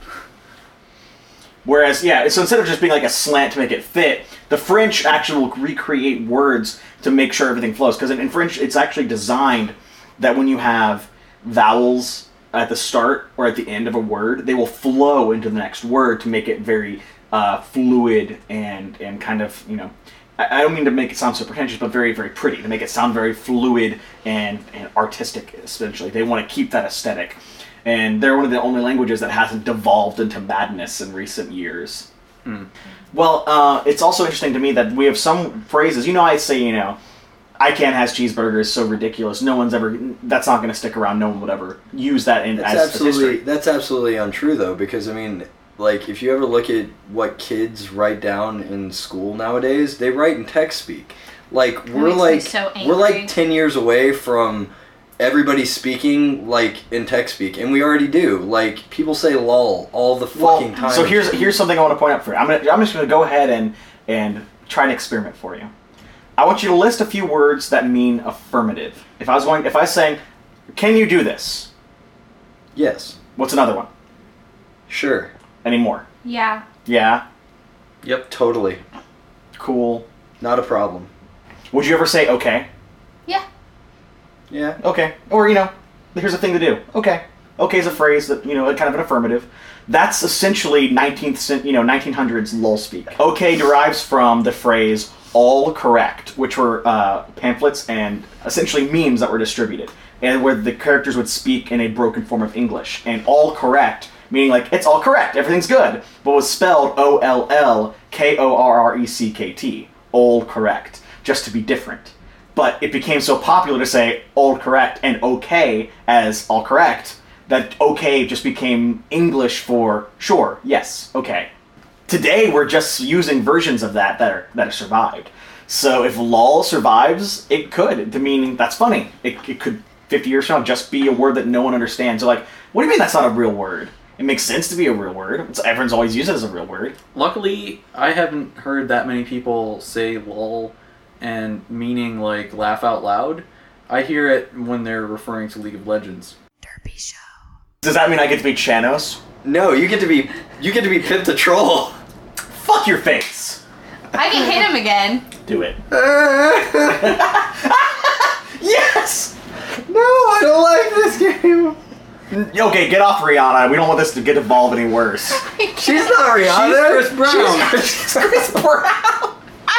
Whereas, yeah, so instead of just being like a slant to make it fit, the French actually will recreate words to make sure everything flows. Because in, in French, it's actually designed that when you have vowels at the start or at the end of a word, they will flow into the next word to make it very uh, fluid and, and kind of, you know, I, I don't mean to make it sound so pretentious, but very, very pretty. To make it sound very fluid and, and artistic, essentially. They want to keep that aesthetic. And they're one of the only languages that hasn't devolved into madness in recent years. Hmm. Well, uh, it's also interesting to me that we have some phrases. You know, I say, you know, I can't has cheeseburgers, so ridiculous. No one's ever. That's not going to stick around. No one would ever use that in That's as, as absolutely history. that's absolutely untrue though, because I mean, like if you ever look at what kids write down in school nowadays, they write in text speak. Like we're makes me like so we're angry. like ten years away from everybody speaking like in text speak, and we already do. Like people say lol all the fucking Well, time. so here's here's something I want to point out for you. I'm gonna I'm just going to go ahead and and try an experiment for you. I want you to list a few words that mean affirmative. If I was going, if I was saying, "Can you do this?" Yes, What's another one? sure, Any more? Yeah. Yeah. Yep. totally, Cool. not a problem. Would you ever say okay? Yeah. Yeah, Okay. Or, you know, here's a thing to do. Okay. Okay is a phrase that, you know, kind of an affirmative. That's essentially nineteenth, cent- you know, nineteen hundreds lull speak. Okay derives from the phrase all correct, which were uh, pamphlets and essentially memes that were distributed, and where the characters would speak in a broken form of English. And all correct, meaning like, it's all correct, everything's good, but was spelled O L L K O R R E C K T. All correct. Just to be different. but it became so popular to say all correct and okay as all correct that okay just became English for sure, yes, okay. Today we're just using versions of that that are that have survived. So if lol survives, it could to mean that's funny. It, it could fifty years from now just be a word that no one understands. So like, what do you mean that's not a real word? It makes sense to be a real word. It's, everyone's always used it as a real word. Luckily, I haven't heard that many people say lol and meaning like laugh out loud. I hear it when they're referring to League of Legends. Derpy Show. Does that mean I get to be Chanos? No, you get to be you get to be Pip the Troll. Fuck your face. I can hit him again. Do it. Yes! No, I don't like this game. Okay, get off Rihanna. We don't want this to get evolve any worse. She's not Rihanna. She's Chris Brown. She's Chris Brown.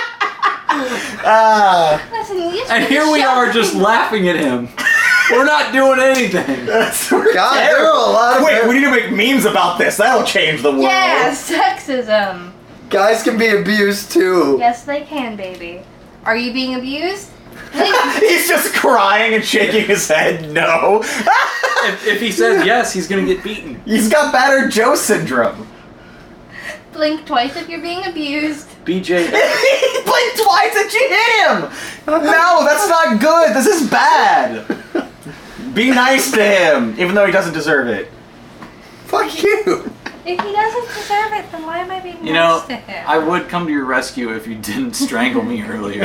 Ah. Listen, you just And put here the we show- are just laughing at him. We're not doing anything. That's God, there are a lot of Wait, we need to make memes about this. That'll change the world. Yeah, sexism. guys can be abused too. Yes, they can, baby. Are you being abused? He's just crying and shaking his head. No. If, if he says yes, he's gonna get beaten. He's got battered Joe syndrome. Blink twice if you're being abused. B J. He blinked twice and she hit him. No, that's not good. This is bad. Be nice to him, even though he doesn't deserve it. Fuck you. If he doesn't deserve it, then why am I being You nice know, to him? I would come to your rescue if you didn't strangle me earlier.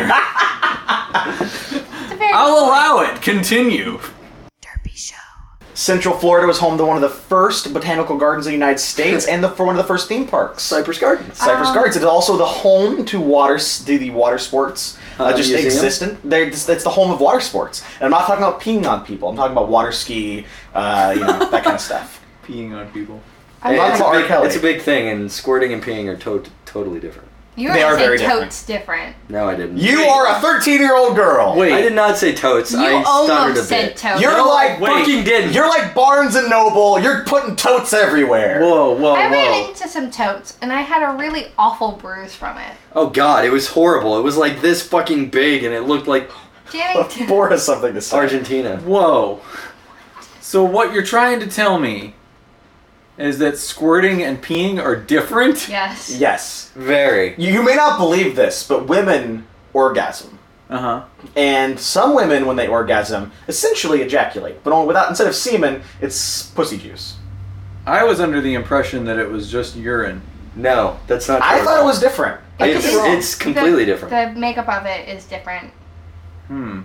It's a very I'll allow it. Continue. Derpy Show. Central Florida was home to one of the first botanical gardens in the United States and the, for one of the first theme parks. Cypress Gardens. Cypress Um, Gardens. It's also the home to water, to the water sports. Uh, Uh, just museum? existent. They're, it's it's the home of water sports. And I'm not talking about peeing on people. I'm talking about water ski, uh, you know, that kind of stuff. Peeing on people. I'm Not It's a, about R. big, Kelly. it's a big thing, and squirting and peeing are to- totally different. You were They gonna are say very different. totes different. No, I didn't. You are a thirteen-year-old girl. Wait. I did not say totes. You I stuttered a almost said bit. totes. You're No, like wait. Fucking didn't. You're like Barnes and Noble. You're putting totes everywhere. Whoa, whoa, I ran whoa. into some totes, and I had a really awful bruise from it. Oh god, it was horrible. It was like this fucking big, and it looked like Jamming Bore has something to say. Argentina. Whoa. So what you're trying to tell me is that squirting and peeing are different? Yes. Yes. Very. You, you may not believe this, but women orgasm. Uh-huh. And some women, when they orgasm, essentially ejaculate. But only without, instead of semen, it's pussy juice. I was under the impression that it was just urine. No, that's not true. I thought it was different. I could It's, be wrong. it's completely the, different. The makeup of it is different. Hmm.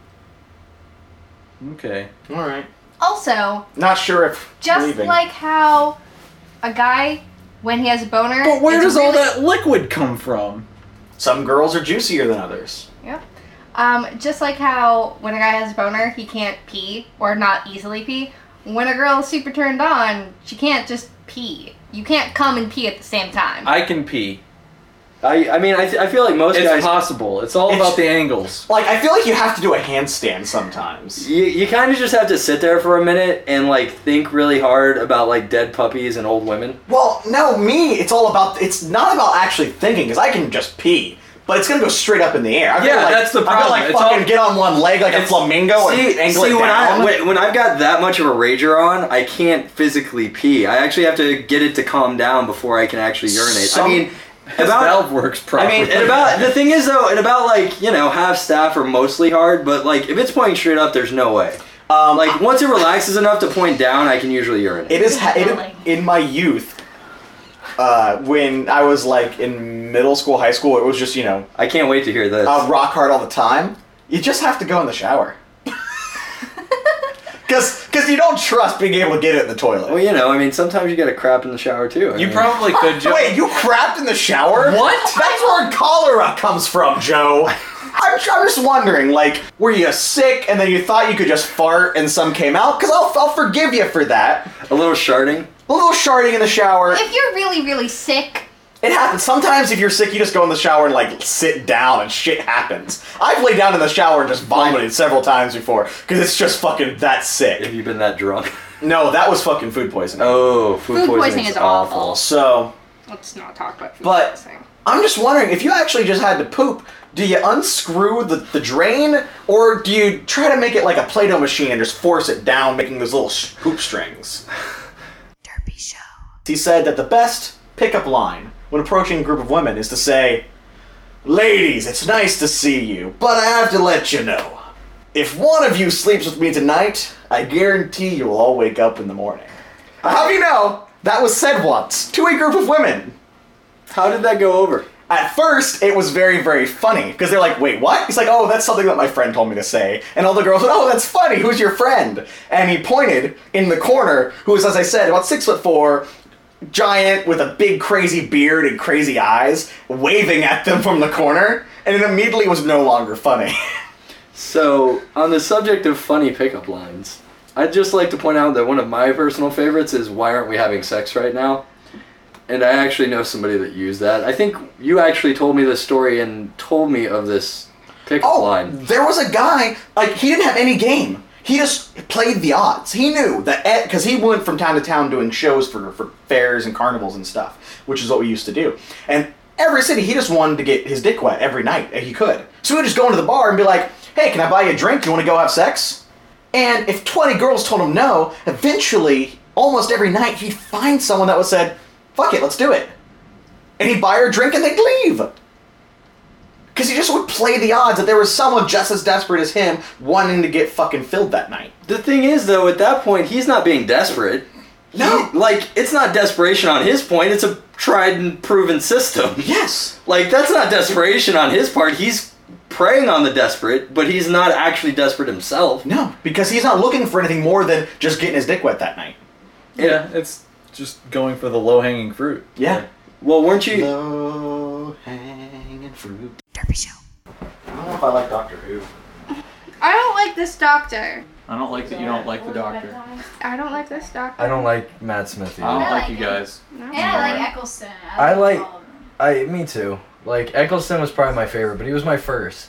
Okay. Alright. Also, Not sure if just leaving. like how a guy, when he has a boner, But where it's does all really- that liquid come from? Some girls are juicier than others. Yeah. Um, just like how when a guy has a boner, he can't pee or not easily pee. When a girl is super turned on, she can't just pee. You can't come and pee at the same time. I can pee. I, I mean, I, th- I feel like most It's guys. possible. It's all It's- about the angles. Like, I feel like you have to do a handstand sometimes. You, you kind of just have to sit there for a minute and like think really hard about like dead puppies and old women. Well, no, me, it's all about, it's not about actually thinking, because I can just pee. But it's gonna go straight up in the air. I Yeah, like, that's the I feel problem. like It's fucking all- get on one leg like a it's- flamingo See, and angle see it when, down. I, when, when I've got that much of a rager on, I can't physically pee. I actually have to get it to calm down before I can actually urinate. Some- I mean, His about valve works I properly. mean, and about the thing is though, and about like you know, half staff are mostly hard, but like if it's pointing straight up, there's no way. um, Like once it relaxes enough to point down, I can usually urinate. It is ha- it, Totally. in my youth, uh, when I was like in middle school, high school. It was just you know I can't wait to hear this. uh, rock hard all the time. You just have to go in the shower, because because you don't trust being able to get it in the toilet. well, you know, I mean, sometimes you gotta crap in the shower too. I you mean, probably could, Joe. Wait, you crapped in the shower? What? That's where cholera comes from, Joe. I'm, I'm just wondering, like, were you sick and then you thought you could just fart and some came out? Because I'll, I'll forgive you for that. a little sharding. A little sharding in the shower. If you're really, really sick, It happens. Sometimes if you're sick, you just go in the shower and, like, sit down and shit happens. I've laid down in the shower and just vomited several times before because it's just fucking that Have sick. you been that drunk? No, that was fucking food poisoning. Oh, food, Food poisoning poisoning is is awful. awful. So, let's not talk about food But- poisoning. I'm just wondering, if you actually just had to poop, do you unscrew the, the drain, or do you try to make it like a Play-Doh machine and just force it down, making those little sh- poop strings? Derpy Show. He said that the best pickup line when approaching a group of women is to say, "Ladies, it's nice to see you, but I have to let you know. If one of you sleeps with me tonight, I guarantee you will all wake up in the morning." How do you know that was said once to a group of women? How did that go over? At first, it was very, very funny, because they're like, "Wait, what?" He's like, "Oh, that's something that my friend told me to say." And all the girls said, "Oh, that's funny, who's your friend?" And he pointed in the corner, who was, as I said, about six foot four, giant with a big crazy beard and crazy eyes, waving at them from the corner, and it immediately was no longer funny. So, on the subject of funny pickup lines, I'd just like to point out that one of my personal favorites is "Why aren't we having sex right now?" And I actually know somebody that used that. I think you actually told me this story and told me of this pickup Oh, line. there was a guy, like, he didn't have any game. He just played the odds. He knew that, because he went from town to town doing shows for, for fairs and carnivals and stuff, which is what we used to do. And every city, he just wanted to get his dick wet every night if he could. So he would just go into the bar and be like, "Hey, can I buy you a drink? You want to go have sex?" And if twenty girls told him no, eventually, almost every night, he'd find someone that would said, "Fuck it, let's do it." And he'd buy her a drink and they'd leave. Because he just would play the odds that there was someone just as desperate as him wanting to get fucking filled that night. The thing is, though, at that point, he's not being desperate. No. He- like, it's not desperation on his point, it's a tried and proven system. Yes. Like, that's not desperation on his part. He's preying on the desperate, but he's not actually desperate himself. No, because he's not looking for anything more than just getting his dick wet that night. Yeah, it's just going for the low-hanging fruit. Yeah. Well, weren't you... Low hanging fruit. Derpy Show. I don't know if I like Doctor Who. I don't like this doctor. I don't like that you don't like the Doctor. I don't like this doctor. I don't like Matt Smith I don't either. like like you it. guys. No. And I like Eccleston. I like- all of them. I me too. Like Eccleston was probably my favorite, but he was my first.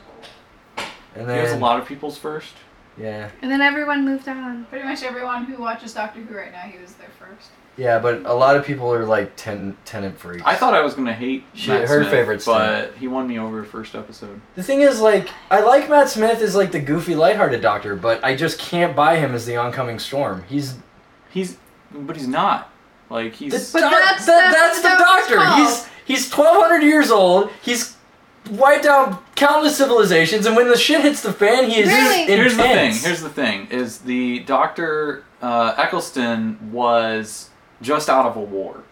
And He was a then lot of people's first. yeah, And then everyone moved on. Pretty much everyone who watches Doctor Who right now, he was their first. yeah, but a lot of people are like ten, tenant freaks. I thought I was gonna hate She- Matt her Smith, favorite's but he won me over first episode. The thing is, like, I like Matt Smith as like the goofy, lighthearted Doctor, but I just can't buy him as the oncoming Storm. He's He's, but he's not. Like he's. the But doc- that's- that- that's that's the what the Doctor. Doctor's He's he's twelve hundred years old. He's wiped out countless civilizations, and when the shit hits the fan, he is Really? intense. Here's the thing. Here's the thing. Is the Doctor uh, Eccleston was just out of a war.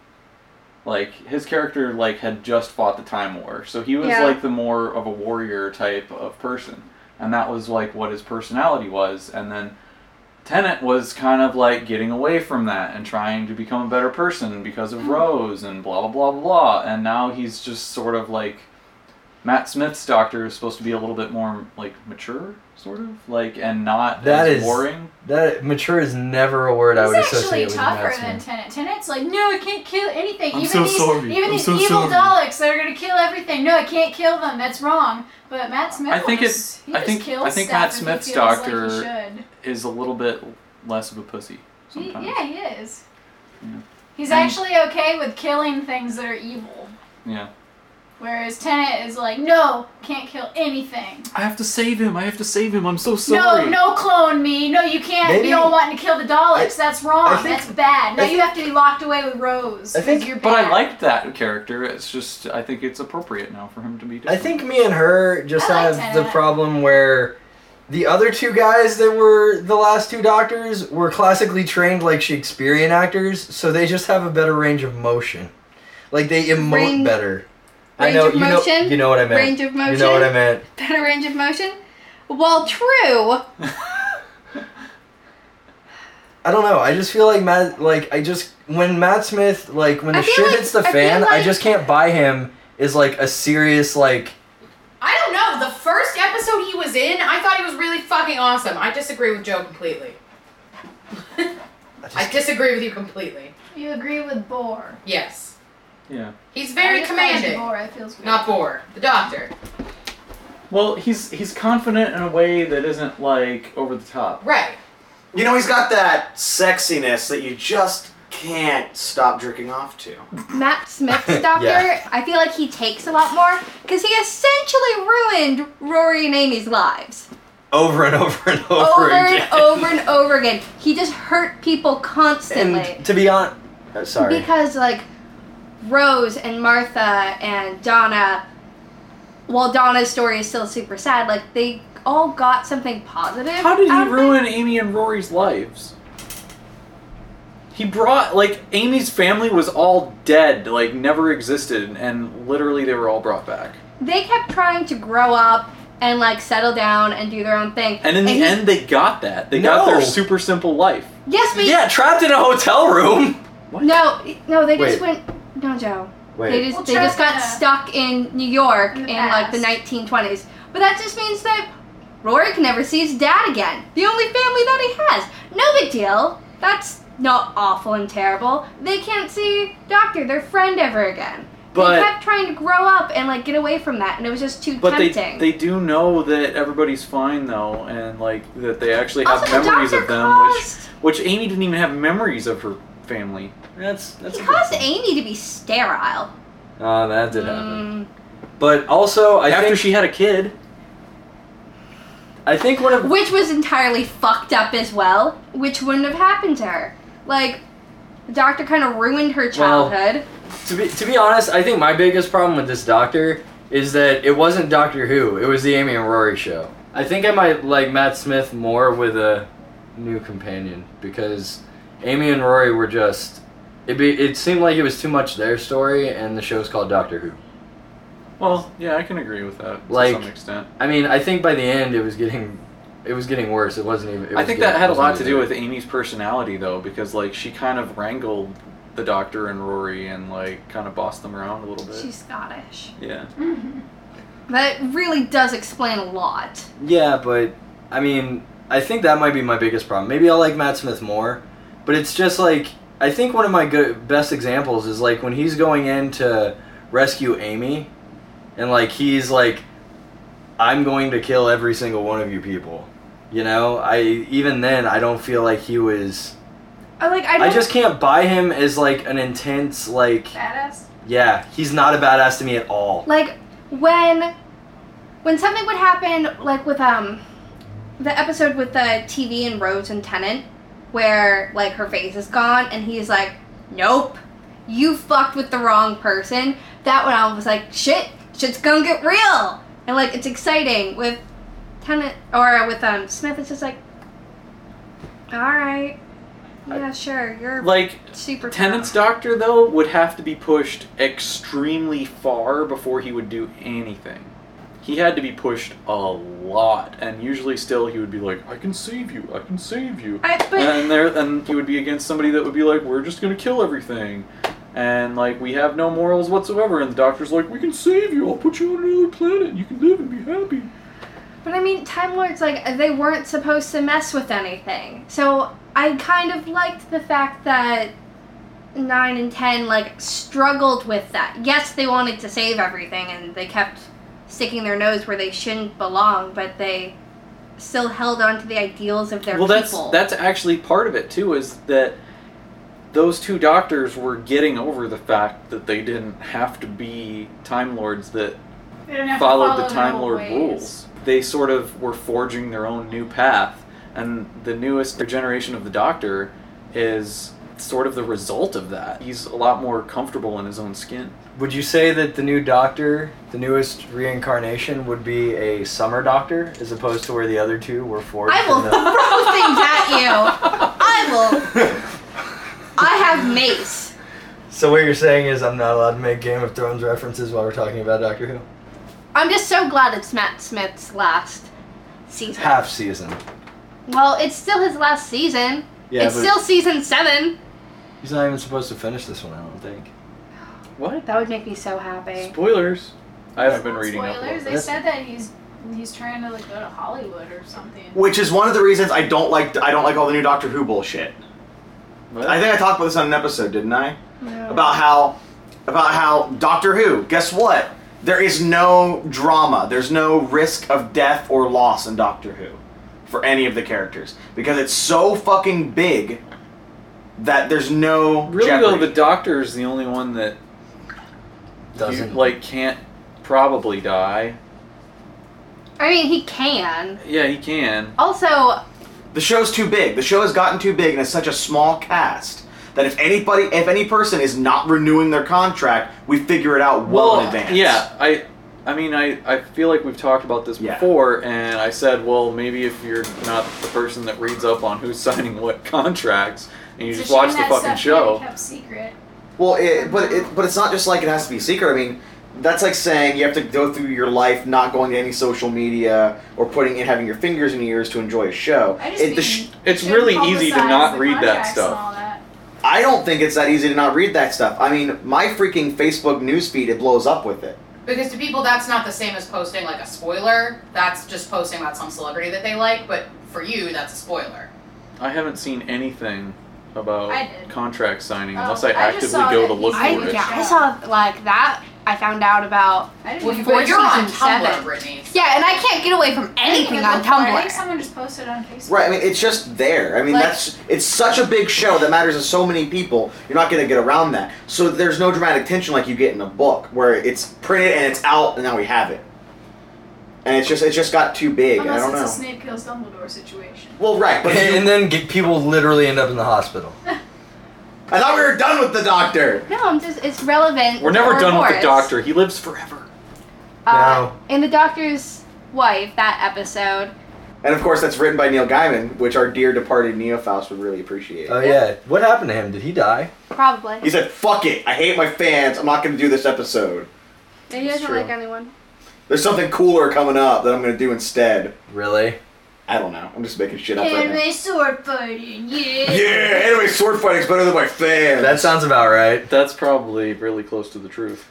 Like his character, like had just fought the Time War, so he was Yeah. like the more of a warrior type of person, and that was like what his personality was. And then Tennant was kind of like getting away from that and trying to become a better person because of Rose and blah blah blah blah blah. And now he's just sort of like Matt Smith's Doctor is supposed to be a little bit more like mature, sort of like, and not That as is- boring. That mature is never a word I would He's actually associate with tougher Matt than Smith. Tennant. Tennant's like, no, I can't kill anything. I'm even so these, sorry. even I'm these so evil sorry." Daleks that are gonna kill everything. No, I can't kill them. That's wrong. But Matt Smith, I think will it- just, he I just think- kills I think stuff Matt if he Smith's feels like Doctor he should. Is a little bit less of a pussy He, sometimes. yeah, he is. Yeah. He's And- actually okay with killing things that are evil. Yeah. Whereas Tennant is like, no, can't kill anything. I have to save him. I have to save him. I'm so sorry. No, no clone me. No, you can't Maybe- be all wanting to kill the Daleks. That's wrong. I think- That's bad. Now I you have to be locked away with Rose. I think- 'cause you're But I bad. liked that character. It's just I think it's appropriate now for him to be I different. think me and her just I like have the Tennant. problem where the other two guys that were the last two Doctors were classically trained like Shakespearean actors, so they just have a better range of motion. Like they emote Range- better. I range know of you motion? know you know what I meant. Range of You know motion? what I meant. Better range of motion? Well, true. I don't know. I just feel like Matt like I just when Matt Smith like when I the feel shit like- hits the I feel fan, I like- just can't buy him as like a serious like I don't know. The first episode he was in, I thought he was really fucking awesome. I disagree with Joe completely. I disagree with you completely. You agree with Boar. Yes. Yeah. He's very I just called you commanding. Boar. It feels weird. Not Boar. The Doctor. Well, he's he's confident in a way that isn't like over the top. Right. You know, he's got that sexiness that you just can't stop jerking off to. Matt Smith's doctor, Yeah. I feel like he takes a lot more because he essentially ruined Rory and Amy's lives. Over and over and over, Over again. and over and over again. He just hurt people constantly. And to be honest, uh, sorry. Because, like, Rose and Martha and Donna, while Donna's story is still super sad, like, they all got something positive. How did out he of ruin it. Amy and Rory's lives? He brought, like, Amy's family was all dead, like, never existed, and literally they were all brought back. They kept trying to grow up and, like, settle down and do their own thing. And in the he- end, they got that. They No. got their super simple life. Yes, but Yeah, trapped in a hotel room. no, no, they just Wait. went. No, Joe. Wait. They just Well, they just got trapped in a- stuck in New York In in, the like the past. nineteen twenties. But that just means that Rory can never see his dad again. The only family that he has. No big deal. That's not awful and terrible. They can't see Doctor, their friend, ever again. But- they kept trying to grow up and like get away from that, and it was just too But they tempting. they do know that everybody's fine though, and like that they actually have Also, the memories doctor of them, caused- which which Amy didn't even have memories of her family. That's that's he a good caused point. Amy to be sterile. Oh, that did happen. Mm, But also, I After think she had a kid. I think one of which was entirely fucked up as well, which wouldn't have happened to her. Like, the doctor kind of ruined her Well, childhood. to be to be honest, I think my biggest problem with this Doctor is that it wasn't Doctor Who. It was the Amy and Rory show. I think I might like Matt Smith more with a new companion because Amy and Rory were just. It be it seemed like it was too much their story, and the show's called Doctor Who. Well, yeah, I can agree with that Like- to some extent. I mean, I think by the end it was getting, it was getting worse. It wasn't even. It I was think getting- that had a wasn't lot to even do there. with Amy's personality though, because like she kind of wrangled the Doctor and Rory and like kind of bossed them around a little bit. She's Scottish. Yeah. That really does explain a lot. Yeah, but I mean, I think that might be my biggest problem. Maybe I'll like Matt Smith more, but it's just like I think one of my good best examples is like when he's going in to rescue Amy, and like he's like, "I'm going to kill every single one of you people." You know, I even then I don't feel like he was. I like. I, I don't, just can't buy him as like an intense like. Badass. Yeah, he's not a badass to me at all. like when when something would happen, like with um the episode with the T V and Rose and Tennant, where like her face is gone and he's like, "Nope, you fucked with the wrong person." That one I was like, "Shit, shit's gonna get real," and like it's exciting. With Tennant or with um Smith, it's just like, all right, yeah, sure, you're Like super. Tennant's Doctor though would have to be pushed extremely far before he would do anything. He had to be pushed a lot, and usually still he would be like, "I can save you, I can save you," I, but and there, and he would be against somebody that would be like, "We're just gonna kill everything," and like we have no morals whatsoever. And the Doctor's like, "We can save you. I'll put you on another planet. You can live and be happy." But I mean, Time Lords, like, they weren't supposed to mess with anything. So I kind of liked the fact that nine and ten, like, struggled with that. Yes, they wanted to save everything, and they kept sticking their nose where they shouldn't belong, but they still held on to the ideals of their well, people. that's that's actually part of it too. Is that those two doctors were getting over the fact that they didn't have to be Time Lords that They don't have to followed follow the Time old Lord ways. rules. They sort of were forging their own new path, and the newest generation of the Doctor is sort of the result of that. He's a lot more comfortable in his own skin. Would you say that the new Doctor, the newest reincarnation, would be a summer Doctor as opposed to where the other two were forged? I will in the- throw things at you! I will. I have mace. So what you're saying is I'm not allowed to make Game of Thrones references while we're talking about Doctor Who? I'm just so glad it's Matt Smith's last season. Half season. Well, it's still his last season. Yeah, it's but still season seven. he's not even supposed to finish this one, I don't think. What? That would make me so happy. Spoilers. I haven't been Not reading up. spoilers. They That's- said that he's he's trying to like go to Hollywood or something. Which is one of the reasons I don't like I don't like all the new Doctor Who bullshit. I think I talked about this on an episode, didn't I? No. About how about how Doctor Who, guess what? There is no drama. There's no risk of death or loss in Doctor Who for any of the characters because it's so fucking big that there's no Really jeopardy. though, the doctor is the only one that Doesn't you, like can't probably die. I mean, he can. Yeah, he can. Also, The show's too big. The show has gotten too big, and it's such a small cast that if anybody, if any person is not renewing their contract, we figure it out well, in advance. Yeah, I, I mean, I, I feel like we've talked about this Yeah. before, and I said, well, maybe if you're not the person that reads up on who's signing what contracts, and you It's a just watch shame the that fucking stuff show. can't be kept secret. Well, it, but it, but it's not just like it has to be secret. I mean, that's like saying you have to go through your life not going to any social media or putting in having your fingers in your ears to enjoy a show. I just It- mean, the sh- It's shouldn't really easy to publicize not the read that contracts stuff. and all that. I don't think it's that easy to not read that stuff. I mean, my freaking Facebook newsfeed, it blows up with it. Because to people, that's not the same as posting like a spoiler. That's just posting about some celebrity that they like. But for you, that's a spoiler. I haven't seen anything about I did. contract signing Oh, unless I I just actively saw go that to he look said I, for it. it. yeah, I saw like that. I found out about I didn't Well, even for Well, you're on season Tumblr, seven. Brittany. Yeah, and I can't get away from I didn't anything even on look for it. I think Tumblr. someone just posted on Facebook. Right, I mean, it's just there. I mean, Like- that's it's such a big show that matters to so many people. You're not going to get around that. So there's no dramatic tension like you get in a book where it's printed and it's out and now we have it. And it's just it's just got too big. Unless I don't it's know. a Snape kills Dumbledore situation. Well, right, but and you, then get, people literally end up in the hospital. I thought we were done with the Doctor. No, I'm just it's relevant. We're never to done with the Boris. doctor. He lives forever. Uh, No. And the doctor's wife, that episode. And of course, that's written by Neil Gaiman, which our dear departed Neofaust would really appreciate. Oh yeah. What happened to him? Did he die? Probably. He said, "Fuck it, I hate my fans. I'm not going to do this episode. He doesn't true. like anyone. There's something cooler coming up that I'm going to do instead." Really? I don't know. I'm just making shit up right now. Anime sword fighting, yeah. Yeah, anyway, sword fighting's better than my fans. That sounds about right. That's probably really close to the truth.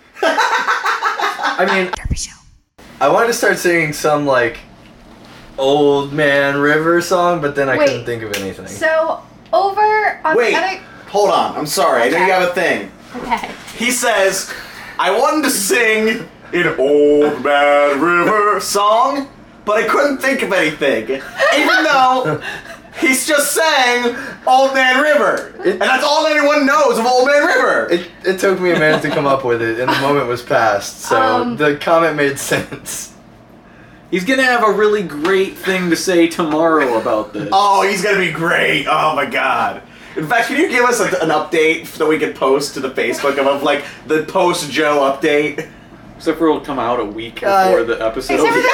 I mean, I wanted to start singing some like Old Man River song, but then I Wait. couldn't think of anything. So over on Wait. the other. Hold on. I'm sorry. I know Okay. you have a thing. Okay. He says, I wanted to sing an Old Man River song, but I couldn't think of anything. Even though he's just sang Old Man River. And that's all anyone knows of Old Man River. It, it took me a minute to come up with it, and the moment was past, so Um, the comment made sense. He's gonna have a really great thing to say tomorrow about this. Oh, he's going to be great. Oh my god. In fact, can you give us a, an update that we can post to the Facebook of, of like the post Joe update? Except for it'll come out a week Uh, before the episode. Except for the-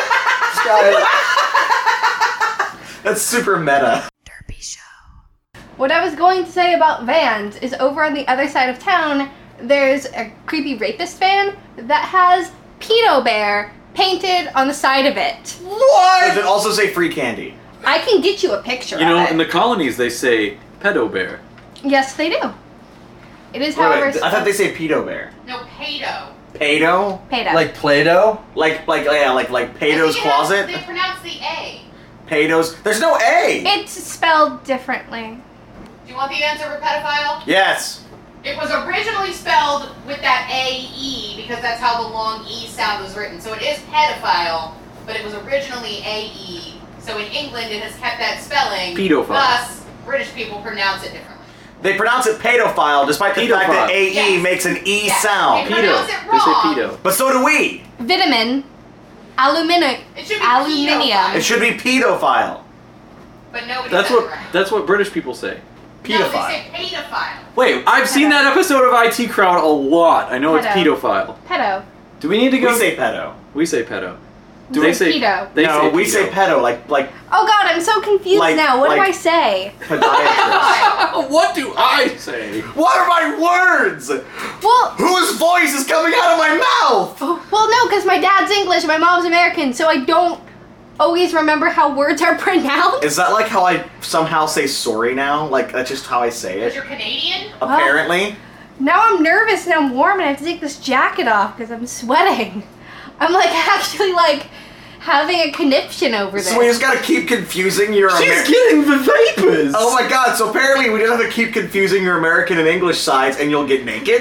That's super meta. What I was going to say about vans is over on the other side of town, there's a creepy rapist van that has Pedo Bear painted on the side of it. Does What? it also say free candy? I can get you a picture You know, of it. in the colonies they say pedo bear. Yes, they do. It is, Wait, however, wait, I thought they say pedo bear. No, Pato. Pedo? Pedo. Like Play-Doh? Like, like, yeah, like, like Pato's I think it has- closet? They pronounce the A. Pato's. There's no A! It's spelled differently. Do you want the answer for pedophile? Yes. It was originally spelled with that A E because that's how the long E sound was written. So it is pedophile, but it was originally A E. So in England it has kept that spelling. Pedophile. Thus, British people pronounce it differently. They pronounce it pedophile despite the fact that Pedophile. A E Yes. makes an E Yes. sound. They Pedo. pronounce it They say wrong. pedo. But so do we. Vitamin. Aluminium. It should be Aluminium. pedophile. It should be pedophile. But nobody That's said what it right. that's what British people say. No, Pedophile. they say pedophile. Wait, I've seen that episode of I T Crowd a lot. I know it's Pedo. pedophile. Pedo. Do we need to go? We say pedo. We say pedo. We they say say pedo. They no, say we pedo. say pedo, like, like Oh god, I'm so confused Like- now. What like- do I say? podiatrist. What do I say? What are my words? Well, Whose voice is coming out of my mouth? well, no, because my dad's English and my mom's American, so I don't always remember how words are pronounced. Is that like how I somehow say sorry now? Like, that's just how I say Because it? you're Canadian? Apparently. Now I'm nervous and I'm warm and I have to take this jacket off because I'm sweating. I'm like actually like having a conniption over this. So we just gotta keep confusing your She's Amer- getting the vapors. Oh my god, so apparently we just have to keep confusing your American and English sides and you'll get naked?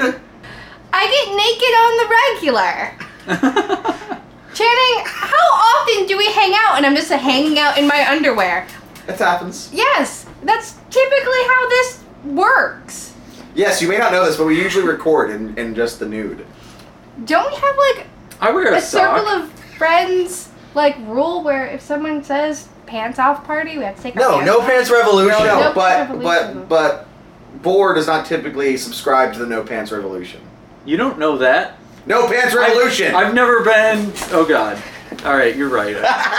I get naked on the regular. Channing, how often do we hang out and I'm just hanging out in my underwear? It happens. Yes, that's typically how this works. Yes, you may not know this, but we usually record in, in just the nude. Don't we have like I wear a, a sock. circle of friends like rule where if someone says pants off party, we have to take our No, pants no off? pants revolution. No, no, No but Pants but Revolution. but Boar does not typically subscribe to the No Pants Revolution. You don't know that? No Pants Revolution. I've, I've never been. Oh God. All right, you're right.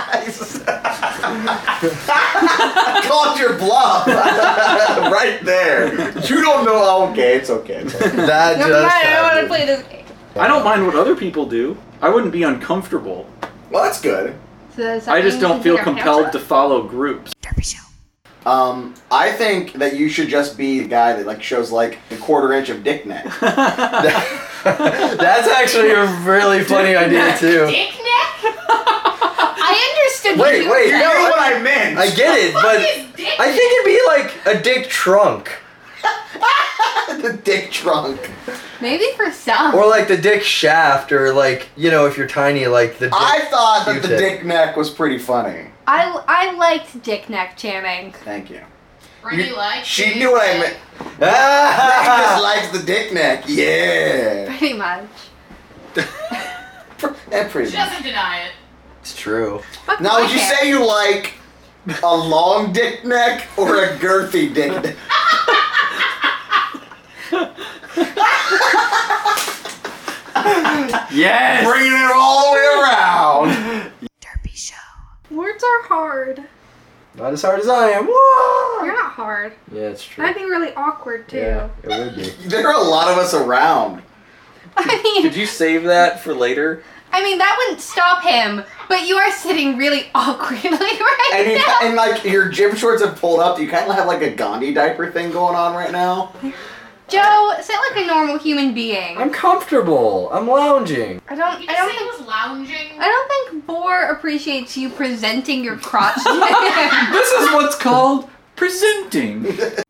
Called your bluff right there. You don't know. Oh, okay, it's okay. It's okay. That No, just I don't want to happened. play this game. I don't mind what other people do. I wouldn't be uncomfortable. Well, that's good. So does that I just mean we don't can feel take our pants compelled off? to follow groups. Um, I think that you should just be the guy that like shows like a quarter inch of dick neck. That's actually a really funny idea too. Dick neck? I understood. what Wait, you wait, You were know no, what I meant. I get it, but Is dick I think it'd be like a dick trunk. the dick trunk. Maybe for some. Or like the dick shaft, or like, you know, if you're tiny, like the dick I thought that the Q-tip. dick neck was pretty funny. I, I liked dick neck Channing. Thank you. Pretty You- like She dick knew what I neck. meant. He Ah! just likes the dick neck. Yeah. Pretty much. Eh, pretty She much. doesn't deny it. It's true. Fuck Now, my would you hair. say you like a long dick neck or a girthy dick neck? Yes. Bringing it all the way around. Words are hard. Not as hard as I am. Whoa! You're not hard. Yeah, it's true. That'd be really awkward too. Yeah, it would be. There are a lot of us around. I mean, Could you save that for later? I mean that wouldn't stop him, but you are sitting really awkwardly right And, you, now. and like your gym shorts have pulled up. You kind of have like a Gandhi diaper thing going on right now. Joe, sit like a normal human being. I'm comfortable. I'm lounging. I don't. Did I you don't say think. it was lounging? I don't think Boar appreciates you presenting your crotch to him. This is what's called presenting.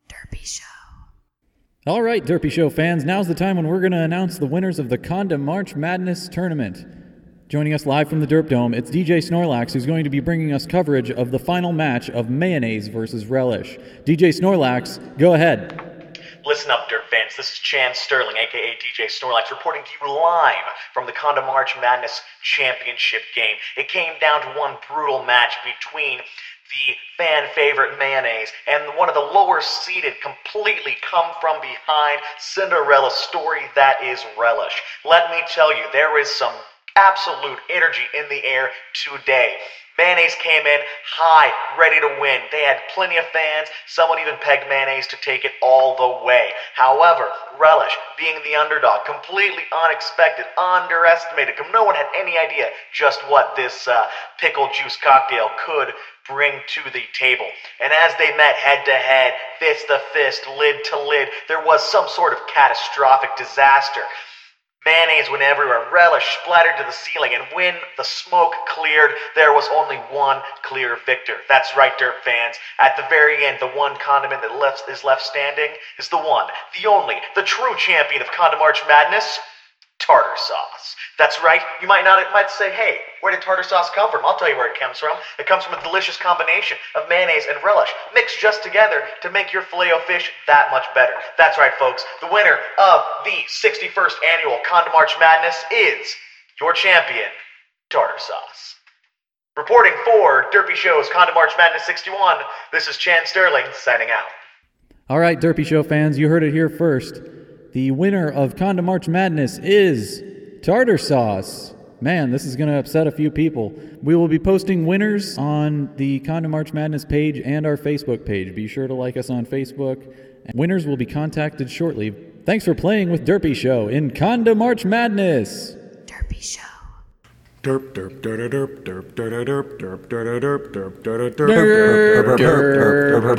All right, Derpy Show fans, now's the time when we're going to announce the winners of the Conda March Madness tournament. Joining us live from the Derp Dome, it's D J Snorlax, who's going to be bringing us coverage of the final match of Mayonnaise versus Relish. D J Snorlax, go ahead. Listen up, Dirt fans. This is Chan Sterling, aka D J Snorlax, reporting to you live from the Conda March Madness Championship game. It came down to one brutal match between the fan favorite Mayonnaise and one of the lower seeded, completely come from behind Cinderella story that is Relish. Let me tell you, there is some absolute energy in the air today. Mayonnaise came in high, ready to win. They had plenty of fans. Someone even pegged Mayonnaise to take it all the way. However, Relish, being the underdog, completely unexpected, underestimated. No one had any idea just what this uh, pickle juice cocktail could bring to the table. And as they met head to head, fist to fist, lid to lid, there was some sort of catastrophic disaster. Mayonnaise went everywhere, Relish splattered to the ceiling, and when the smoke cleared, there was only one clear victor. That's right, Derp fans. At the very end, the one condiment that left, is left standing is the one, the only, the true champion of Conda March Madness, tartar sauce. That's right, you might not might say, hey, where did tartar sauce come from? I'll tell you where it comes from. It comes from a delicious combination of mayonnaise and relish, mixed just together to make your Filet-O-Fish that much better. That's right, folks, the winner of the sixty-first annual Conda March Madness is your champion, tartar sauce. Reporting for Derpy Show's Conda March Madness sixty-one, this is Chan Sterling signing out. All right, Derpy Show fans, you heard it here first. The winner of Conda March Madness is Tartar Sauce. Man, this is going to upset a few people. We will be posting winners on the Conda March Madness page and our Facebook page. Be sure to like us on Facebook. And winners will be contacted shortly. Thanks for playing with Derpy Show in Conda March Madness. Derpy Show. Derp derp derp derp derp derp derp derp derp derp derp derp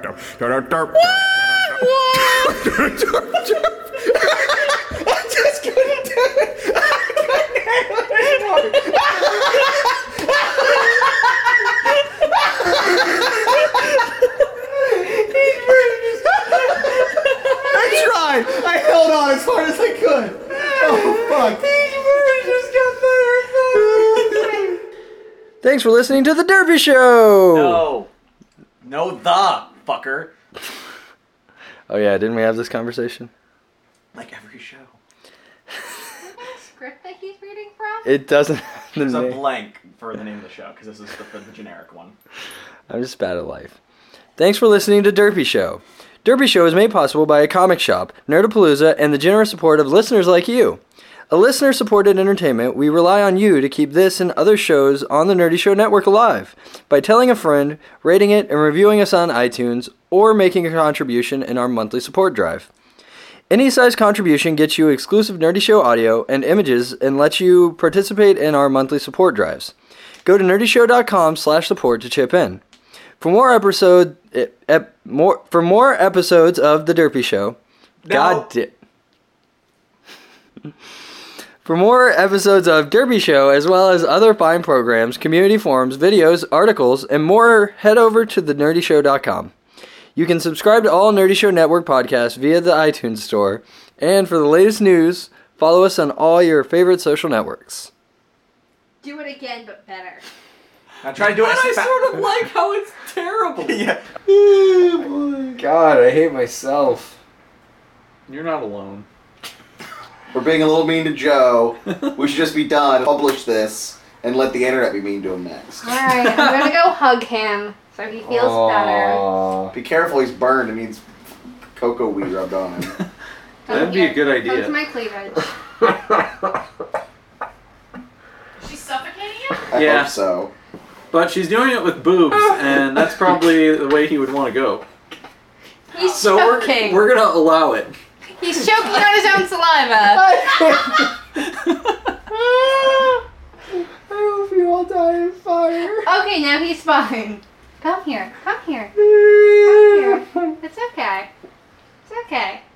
I'm just gonna as hard as I could. Oh, fuck. Thanks for listening to The Derpy Show! No. No, the fucker. Oh yeah, didn't we have this conversation? Like every show. Script that he's reading from? It doesn't have the There's a name. blank for the name of the show, because this is the, the generic one. I'm just bad at life. Thanks for listening to Derpy Show. Derpy Show is made possible by a comic shop, Nerdapalooza, and the generous support of listeners like you. A listener-supported entertainment, we rely on you to keep this and other shows on the Nerdy Show Network alive by telling a friend, rating it, and reviewing us on iTunes, or making a contribution in our monthly support drive. Any size contribution gets you exclusive Nerdy Show audio and images and lets you participate in our monthly support drives. Go to nerdyshow.com slash support to chip in. For more episode, ep, ep, more for more episodes of The Derpy Show, No. God di- For more episodes of Derpy Show, as well as other fine programs, community forums, videos, articles, and more, head over to the nerdy show dot com. You can subscribe to all Nerdy Show Network podcasts via the iTunes Store, and for the latest news, follow us on all your favorite social networks. Do it again, but better. Now try to do it. But I as fa- sort of like how it's terrible. Yeah. God, I hate myself. You're not alone. We're being a little mean to Joe. We should just be done, publish this, and let the internet be mean to him next. Alright, I'm gonna go hug him so he feels better. Aw. Be careful, he's burned. It needs cocoa weed rubbed on him. That'd be a good idea. Come to my cleavage. She's suffocating him? I Yeah. hope so. But she's doing it with boobs, and that's probably the way he would want to go. He's So we're, choking. we're gonna allow it. He's choking on his own saliva. I hope you all die in fire. Okay, now he's fine. Come here. Come here. Come here. It's okay. It's okay.